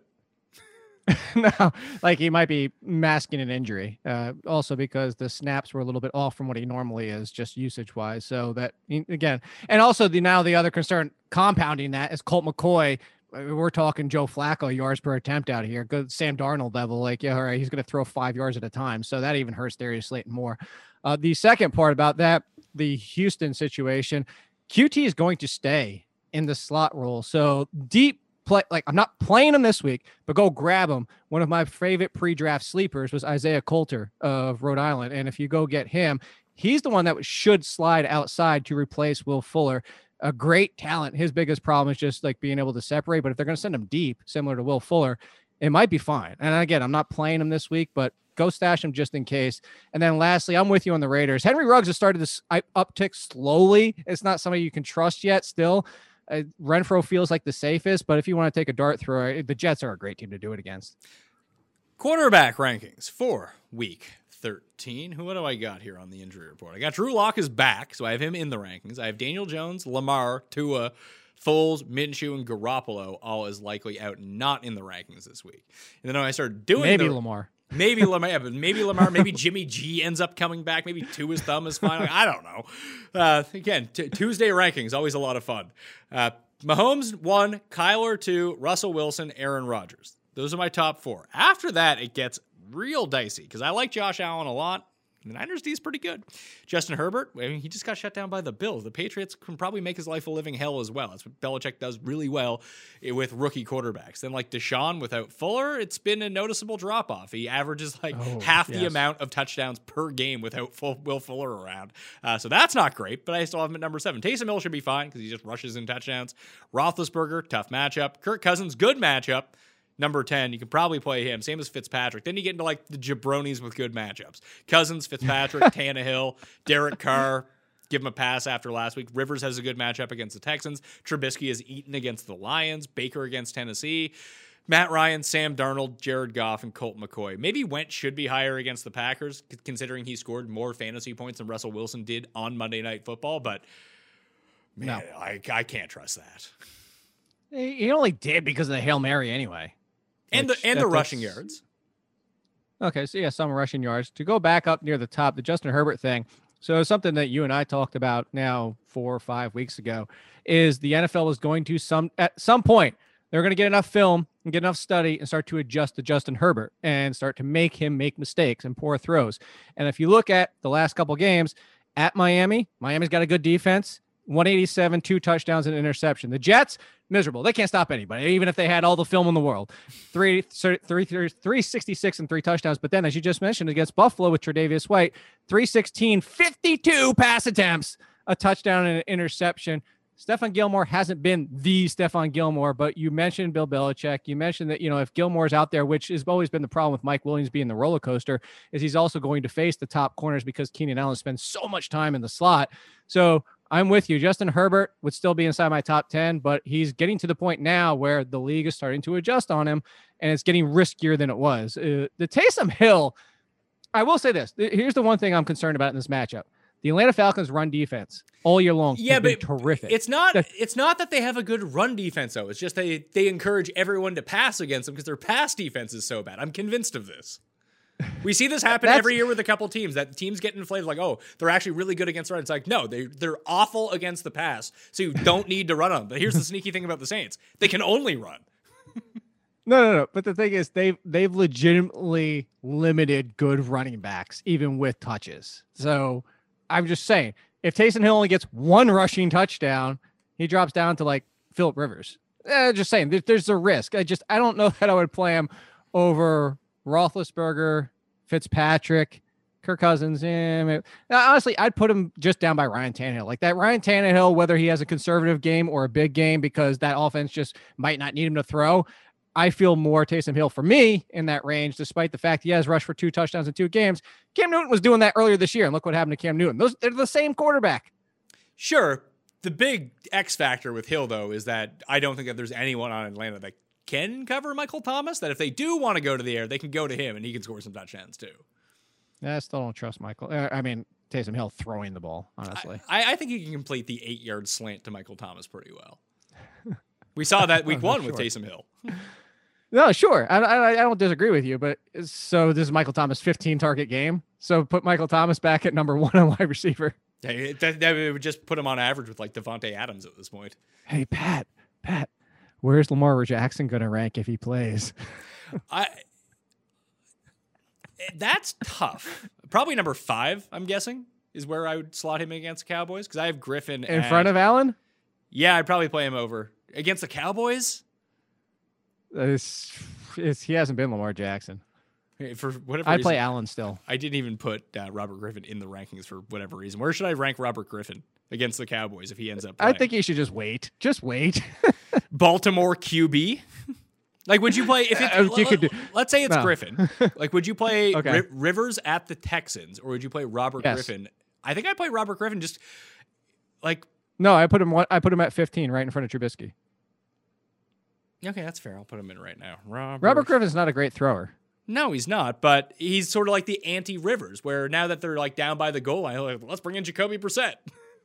No, like he might be masking an injury. Also because the snaps were a little bit off from what he normally is, just usage wise. So that again, and also the other concern compounding that is Colt McCoy. We're talking Joe Flacco yards per attempt out here. Good Sam Darnold level. Like, yeah, all right, he's going to throw 5 yards at a time. So that even hurts Darius Slayton more. The second part about that, the Houston situation, QT is going to stay in the slot role. So deep play, like I'm not playing him this week, but go grab him. One of my favorite pre-draft sleepers was Isaiah Coulter of Rhode Island. And if you go get him, he's the one that should slide outside to replace Will Fuller. A great talent. His biggest problem is just like being able to separate. But if they're going to send him deep, similar to Will Fuller, it might be fine. And again, I'm not playing him this week, but go stash him just in case. And then lastly, I'm with you on the Raiders. Henry Ruggs has started this uptick slowly. It's not somebody you can trust yet still. Renfrow feels like the safest, but if you want to take a dart throw, the Jets are a great team to do it against. Quarterback rankings for week 13. What do I got here on the injury report? I got Drew Lock is back, so I have him in the rankings. I have Daniel Jones, Lamar, Tua, Foles, Minshew, and Garoppolo all as likely out, not in the rankings this week. And then when I started doing Lamar. Maybe Lamar, yeah, but maybe Lamar, maybe Jimmy G ends up coming back. Maybe Tua's thumb is fine. Like, I don't know. Again, Tuesday rankings, always a lot of fun. Mahomes 1, Kyler 2, Russell Wilson, Aaron Rodgers. Those are my top 4. After that, it gets real dicey because I like Josh Allen a lot. The Niners D is pretty good. Justin Herbert, I mean, he just got shut down by the Bills. The Patriots can probably make his life a living hell as well. That's what Belichick does really well with rookie quarterbacks. Then like Deshaun without Fuller, it's been a noticeable drop-off. He averages like half the amount of touchdowns per game without Will Fuller around. So that's not great, but I still have him at number 7. Taysom Hill should be fine because he just rushes in touchdowns. Roethlisberger, tough matchup. Kirk Cousins, good matchup. Number 10, you can probably play him. Same as Fitzpatrick. Then you get into like the jabronis with good matchups. Cousins, Fitzpatrick, Tannehill, Derek Carr. Give him a pass after last week. Rivers has a good matchup against the Texans. Trubisky is Eaton against the Lions. Baker against Tennessee. Matt Ryan, Sam Darnold, Jared Goff, and Colt McCoy. Maybe Wentz should be higher against the Packers, considering he scored more fantasy points than Russell Wilson did on Monday Night Football. But, man, no. I can't trust that. He only did because of the Hail Mary anyway. And the rushing yards. Okay, so yeah, some rushing yards. To go back up near the top, the Justin Herbert thing. So something that you and I talked about now 4 or 5 weeks ago is the NFL is going to at some point, they're going to get enough film and get enough study and start to adjust to Justin Herbert and start to make him make mistakes and poor throws. And if you look at the last couple games at Miami's got a good defense, 187, 2 touchdowns and interception. The Jets, miserable. They can't stop anybody, even if they had all the film in the world. 366 and 3 touchdowns. But then, as you just mentioned, against Buffalo with Tre'Davious White, 316, 52 pass attempts, a touchdown and an interception. Stephon Gilmore hasn't been the Stephon Gilmore, but you mentioned Bill Belichick. You mentioned that, if Gilmore's out there, which has always been the problem with Mike Williams being the roller coaster, is he's also going to face the top corners because Keenan Allen spends so much time in the slot. So I'm with you. Justin Herbert would still be inside my top 10, but he's getting to the point now where the league is starting to adjust on him, and it's getting riskier than it was. The Taysom Hill, I will say this. Here's the one thing I'm concerned about in this matchup. The Atlanta Falcons run defense all year long. Yeah, but terrific. It's not that they have a good run defense, though. It's just they encourage everyone to pass against them because their pass defense is so bad. I'm convinced of this. We see this happen every year with a couple teams, that teams get inflated like, oh, they're actually really good against the run. It's like, no, they're awful against the pass, so you don't need to run them. But here's the sneaky thing about the Saints. They can only run. No. But the thing is, they've legitimately limited good running backs, even with touches. So I'm just saying, if Taysom Hill only gets 1 rushing touchdown, he drops down to like Phillip Rivers. Just saying, there's a risk. I don't know that I would play him over Roethlisberger, Fitzpatrick, Kirk Cousins. Honestly, I'd put him just down by Ryan Tannehill. Like that Ryan Tannehill, whether he has a conservative game or a big game, because that offense just might not need him to throw. I feel more Taysom Hill for me in that range, despite the fact he has rushed for 2 touchdowns in 2 games. Cam Newton was doing that earlier this year, and look what happened to Cam Newton. They're the same quarterback. Sure. The big X factor with Hill, though, is that I don't think that there's anyone on Atlanta that can cover Michael Thomas, that if they do want to go to the air, they can go to him, and he can score some touchdowns, too. I still don't trust Michael. Taysom Hill throwing the ball, honestly. I think he can complete the 8-yard slant to Michael Thomas pretty well. We saw that week 1 with Taysom Hill. No, sure. I don't disagree with you, but so this is Michael Thomas' 15-target game. So put Michael Thomas back at number 1 on wide receiver. That would just put him on average with like Devontae Adams at this point. Hey, Pat, where's Lamar Jackson going to rank if he plays? That's tough. Probably number 5, I'm guessing, is where I would slot him against the Cowboys, because I have Griffin in front of Allen. Yeah, I'd probably play him over against the Cowboys. He hasn't been Lamar Jackson. For whatever I reason, play Allen still. I didn't even put Robert Griffin in the rankings for whatever reason. Where should I rank Robert Griffin against the Cowboys if he ends up playing? I think he should just wait. Baltimore QB? Like, would you play if let's say it's Griffin? Like, would you play Rivers at the Texans, or would you play Robert Griffin? I think I'd play Robert Griffin. Just like I put him at 15, right in front of Trubisky. Okay, that's fair. I'll put him in right now. Robert Griffin's not a great thrower. No, he's not, but he's sort of like the anti-Rivers, where now that they're like down by the goal line, like, let's bring in Jacoby Brissett.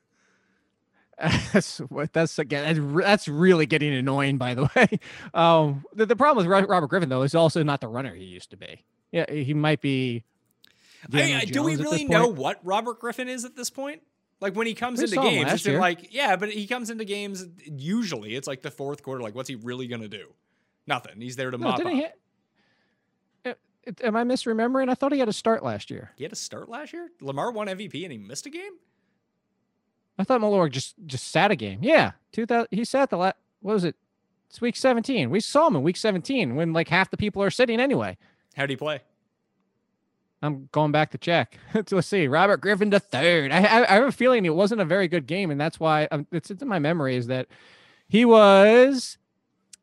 That's really getting annoying, by the way. The problem with Robert Griffin, though, is also not the runner he used to be. Yeah, he might be. Do we really know what Robert Griffin is at this point? Like when he comes into games, it's been like, but he comes into games, usually it's like the 4th quarter. Like, what's he really going to do? Nothing. He's there to mop up. Am I misremembering? I thought he had a start last year. He had a start last year? Lamar won MVP and he missed a game? I thought Lamar just sat a game. Yeah. He sat what was it? It's week 17. We saw him in week 17 when like half the people are sitting anyway. How'd he play? I'm going back to check. Let's see. Robert Griffin III. I have a feeling it wasn't a very good game, and that's why it's in my memory is that he was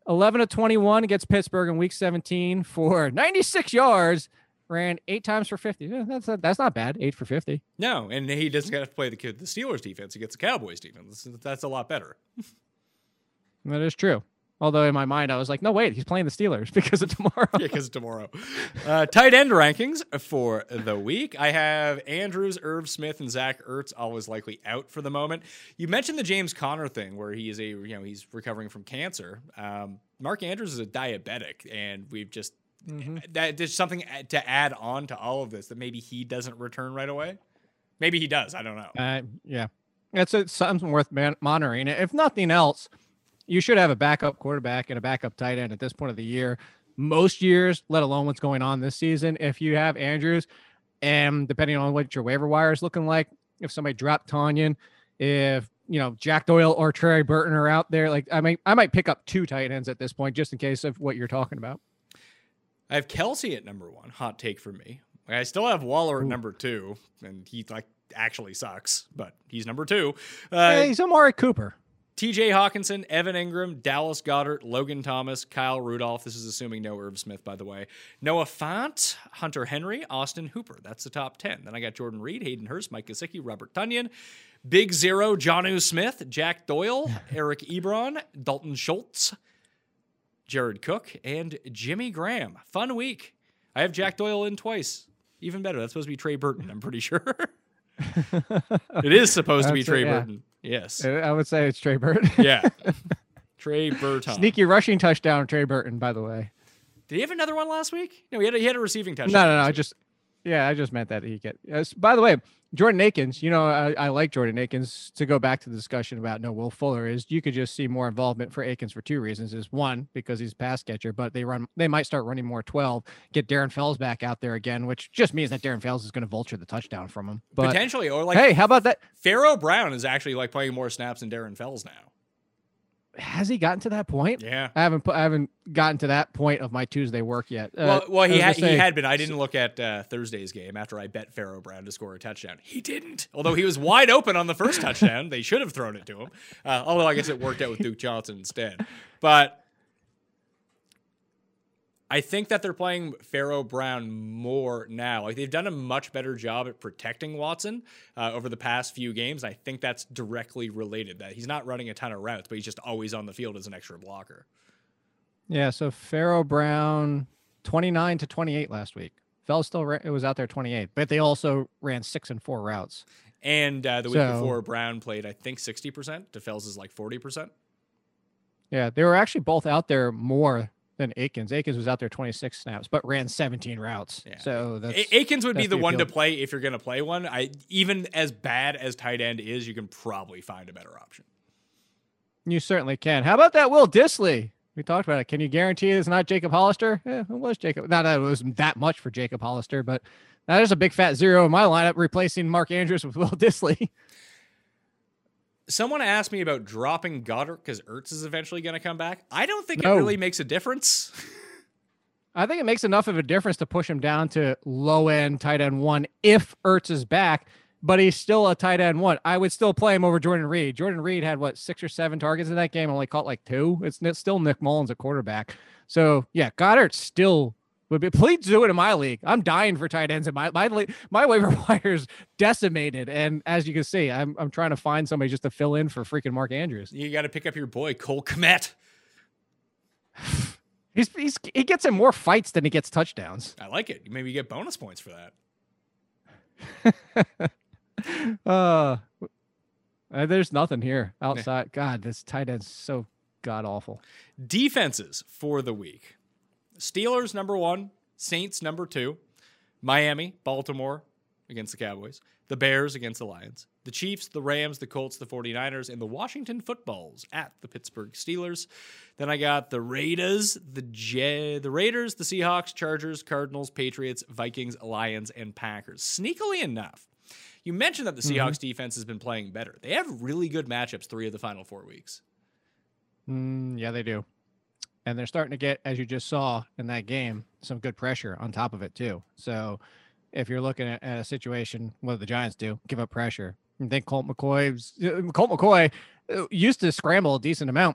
11 of 21 against Pittsburgh in Week 17 for 96 yards. Ran 8 times for 50. Yeah, that's not bad. 8 for 50. No, and he doesn't have to play the Steelers defense. He gets the Cowboys defense. That's a lot better. That is true. Although in my mind, I was like, no, wait, he's playing the Steelers because of tomorrow. Yeah, because of tomorrow. Tight end rankings for the week. I have Andrews, Irv Smith, and Zach Ertz always likely out for the moment. You mentioned the James Conner thing where he is he's recovering from cancer. Mark Andrews is a diabetic, and we've just that there's something to add on to all of this that maybe he doesn't return right away. Maybe he does. I don't know. Yeah, it's something worth monitoring. If nothing else, you should have a backup quarterback and a backup tight end at this point of the year. Most years, let alone what's going on this season. If you have Andrews, and depending on what your waiver wire is looking like, if somebody dropped Tanyan, if Jack Doyle or Trey Burton are out there, like I might pick up 2 tight ends at this point just in case of what you're talking about. I have Kelsey at number 1. Hot take for me. I still have Waller at number 2, and he actually sucks, but he's number 2. Hey, he's Amari Cooper. TJ Hawkinson, Evan Ingram, Dallas Goedert, Logan Thomas, Kyle Rudolph. This is assuming no Irv Smith, by the way. Noah Fant, Hunter Henry, Austin Hooper. That's the top 10. Then I got Jordan Reed, Hayden Hurst, Mike Gesicki, Robert Tonyan, Big Zero, Jonnu Smith, Jack Doyle, Eric Ebron, Dalton Schultz, Jared Cook, and Jimmy Graham. Fun week. I have Jack Doyle in twice. Even better. That's supposed to be Trey Burton, I'm pretty sure. It is supposed to be Trey Burton. Yes. I would say it's Trey Burton. Yeah. Trey Burton. Sneaky rushing touchdown, Trey Burton, by the way. Did he have another one last week? No, he had a receiving touchdown. No. I just meant that he get. By the way, Jordan Akins, I like Jordan Akins. To go back to the discussion about Will Fuller, is you could just see more involvement for Akins for 2 reasons. Is one, because he's a pass catcher, but they might start running more 12, get Darren Fells back out there again, which just means that Darren Fells is going to vulture the touchdown from him. But, potentially, or hey, how about that? Pharaoh Brown is actually playing more snaps than Darren Fells now. Has he gotten to that point? Yeah, I haven't gotten to that point of my Tuesday work yet. Well, he had been. I didn't look at Thursday's game after I bet Pharaoh Brown to score a touchdown. He didn't, although he was wide open on the first touchdown. They should have thrown it to him. Although I guess it worked out with Duke Johnson instead. But I think that they're playing Pharaoh Brown more now. They've done a much better job at protecting Watson over the past few games. I think that's directly related. That he's not running a ton of routes, but he's just always on the field as an extra blocker. Yeah, so Pharaoh Brown, 29 to 28 last week. Fells it was out there 28, but they also ran 6 and 4 routes. And the week before, Brown played, I think, 60%. To Fells is 40%. Yeah, they were actually both out there more than Akins. Akins was out there 26 snaps, but ran 17 routes. Yeah. So Akins would be the one to play if you're going to play one. Even as bad as tight end is, you can probably find a better option. You certainly can. How about that Will Dissly? We talked about it. Can you guarantee it's not Jacob Hollister? Yeah, it was Jacob. Not that it was that much for Jacob Hollister, but that is a big fat 0 in my lineup, replacing Mark Andrews with Will Dissly. Someone asked me about dropping Goddard because Ertz is eventually going to come back. I don't think it really makes a difference. I think it makes enough of a difference to push him down to low end tight end 1 if Ertz is back, but he's still a tight end 1. I would still play him over Jordan Reed. Jordan Reed had 6 or 7 targets in that game, only caught 2. It's still Nick Mullins at quarterback. So yeah, Goddard still would be. Please do it in my league. I'm dying for tight ends in my waiver wire's decimated, and as you can see, I'm trying to find somebody just to fill in for freaking Mark Andrews. You got to pick up your boy Cole Kmet. He gets in more fights than he gets touchdowns. I like it. Maybe you get bonus points for that. There's nothing here outside. God, this tight end's so god awful. Defenses for the week. Steelers, number 1. Saints, number 2. Miami, Baltimore against the Cowboys. The Bears against the Lions. The Chiefs, the Rams, the Colts, the 49ers, and the Washington Footballs at the Pittsburgh Steelers. Then I got the Raiders, the Raiders, the Seahawks, Chargers, Cardinals, Patriots, Vikings, Lions, and Packers. Sneakily enough, you mentioned that the Seahawks defense has been playing better. They have really good matchups 3 of the final 4 weeks. Yeah, they do. And they're starting to get, as you just saw in that game, some good pressure on top of it, too. So if you're looking at a situation, what do the Giants do? Give up pressure. I think Colt McCoy used to scramble a decent amount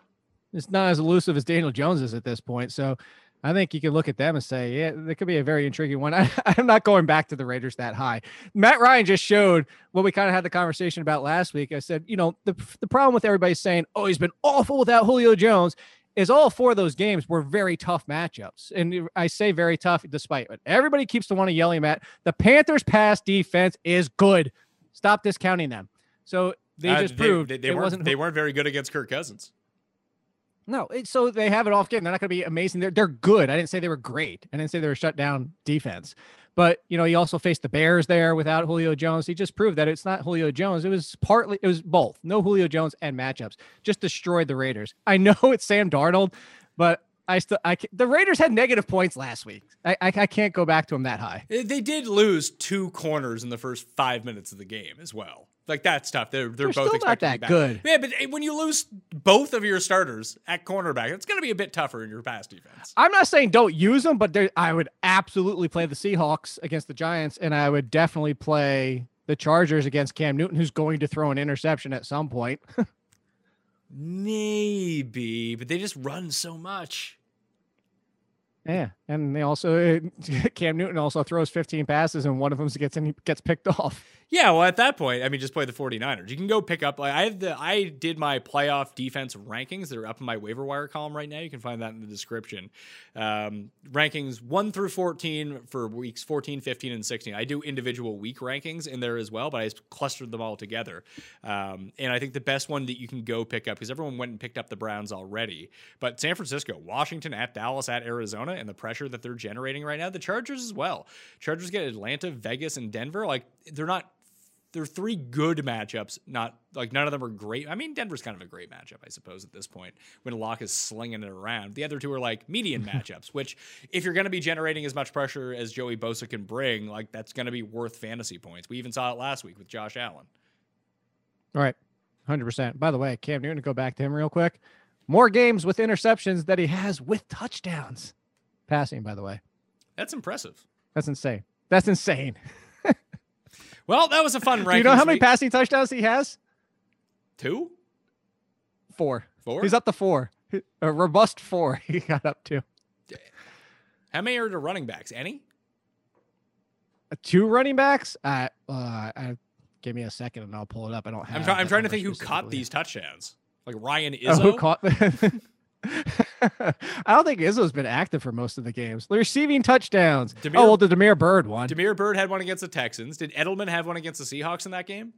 It's not as elusive as Daniel Jones is at this point. So I think you can look at them and say, yeah, that could be a very intriguing one. I'm not going back to the Raiders that high. Matt Ryan just showed what we kind of had the conversation about last week. I said, the problem with everybody saying, oh, he's been awful without Julio Jones, is all four of those games were very tough matchups. And I say very tough despite what everybody keeps to want to yell him at. The Panthers pass defense is good. Stop discounting them. So they just proved they weren't very good against Kirk Cousins. No, so they have an off game. They're not going to be amazing. They're good. I didn't say they were great. I didn't say they were shut down defense. But, he also faced the Bears there without Julio Jones. He just proved that it's not Julio Jones. It was both. No Julio Jones and matchups. Just destroyed the Raiders. I know it's Sam Darnold, but the Raiders had negative points last week. I can't go back to them that high. They did lose 2 corners in the first 5 minutes of the game as well. Like, that's tough. They're both still expected not that to be back. good. Yeah, but when you lose both of your starters at cornerback, it's going to be a bit tougher in your pass defense. I'm not saying don't use them, but I would absolutely play the Seahawks against the Giants, and I would definitely play the Chargers against Cam Newton, who's going to throw an interception at some point. Maybe, but they just run so much. Yeah, and they also Cam Newton also throws 15 passes, and one of them gets picked off. Yeah, well, at that point, just play the 49ers. You can go pick up. I did my playoff defense rankings. They're up in my waiver wire column right now. You can find that in the description. Rankings 1 through 14 for weeks 14, 15, and 16. I do individual week rankings in there as well, but I just clustered them all together. And I think the best one that you can go pick up, because everyone went and picked up the Browns already, but San Francisco, Washington, at Dallas, at Arizona, and the pressure that they're generating right now. The Chargers as well. Chargers get Atlanta, Vegas, and Denver. They're 3 good matchups. Not like none of them are great. Denver's kind of a great matchup, I suppose, at this point when Locke is slinging it around. The other 2 are like median matchups, which if you're going to be generating as much pressure as Joey Bosa can bring, that's going to be worth fantasy points. We even saw it last week with Josh Allen. All right. 100%. By the way, Cam Newton, to go back to him real quick, more games with interceptions that he has with touchdowns. Passing, by the way. That's impressive. That's insane. That's insane. Well, that was a fun ranking. Do you know how many passing touchdowns he has? 2? 4. 4? He's up to 4. A robust 4 he got up to. How many are the running backs? Any? 2 running backs? Give me a second and I'll pull it up. I don't have. I'm trying to think who caught these touchdowns. Like Ryan Izzo. Who caught? I don't think Izzo's been active for most of the games. The receiving touchdowns. The Damiere Byrd one. Damiere Byrd had one against the Texans. Did Edelman have one against the Seahawks in that game?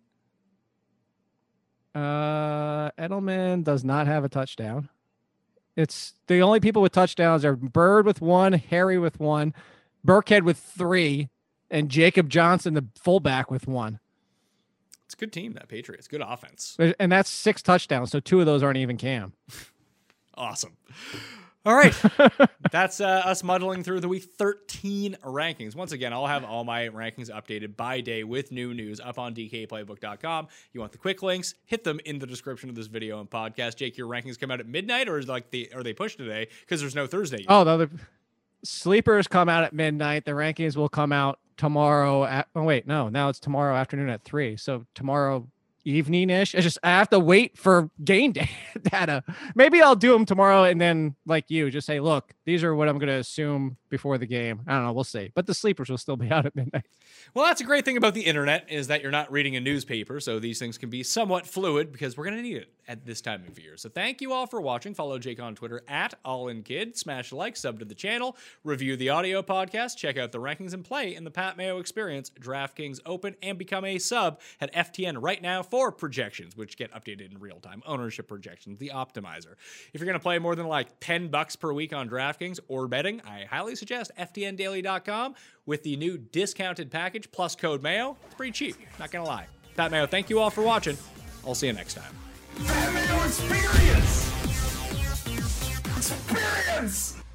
Edelman does not have a touchdown. It's the only people with touchdowns are Byrd with 1, Harry with 1, Burkhead with 3, and Jacob Johnson, the fullback, with 1. It's a good team, that Patriots. Good offense. And that's 6 touchdowns, so 2 of those aren't even Cam. Awesome. All right. That's us muddling through the week 13 rankings. Once again, I'll have all my rankings updated by day with new news up on DKPlaybook.com. You want the quick links? Hit them in the description of this video and podcast. Jake, your rankings come out at midnight, or are they pushed today because there's no Thursday yet? Oh, the sleepers come out at midnight. The rankings will come out tomorrow. Now it's tomorrow afternoon at 3. So tomorrow evening-ish. I have to wait for game day data. Maybe I'll do them tomorrow and then, like you, just say, look, these are what I'm going to assume before the game. I don't know. We'll see. But the sleepers will still be out at midnight. Well, that's a great thing about the internet is that you're not reading a newspaper, so these things can be somewhat fluid because we're going to need it at this time of year. So thank you all for watching. Follow Jake on Twitter at AllinKid. Smash a like, sub to the channel, review the audio podcast, check out the rankings, and play in the Pat Mayo Experience DraftKings Open, and become a sub at FTN right now for projections, which get updated in real time, ownership projections, the optimizer. If you're going to play more than like $10 per week on DraftKings or betting, I highly suggest FTNDaily.com with the new discounted package plus code Mayo. It's pretty cheap, not going to lie. Pat Mayo, thank you all for watching. I'll see you next time. Pat Mayo Experience! Experience!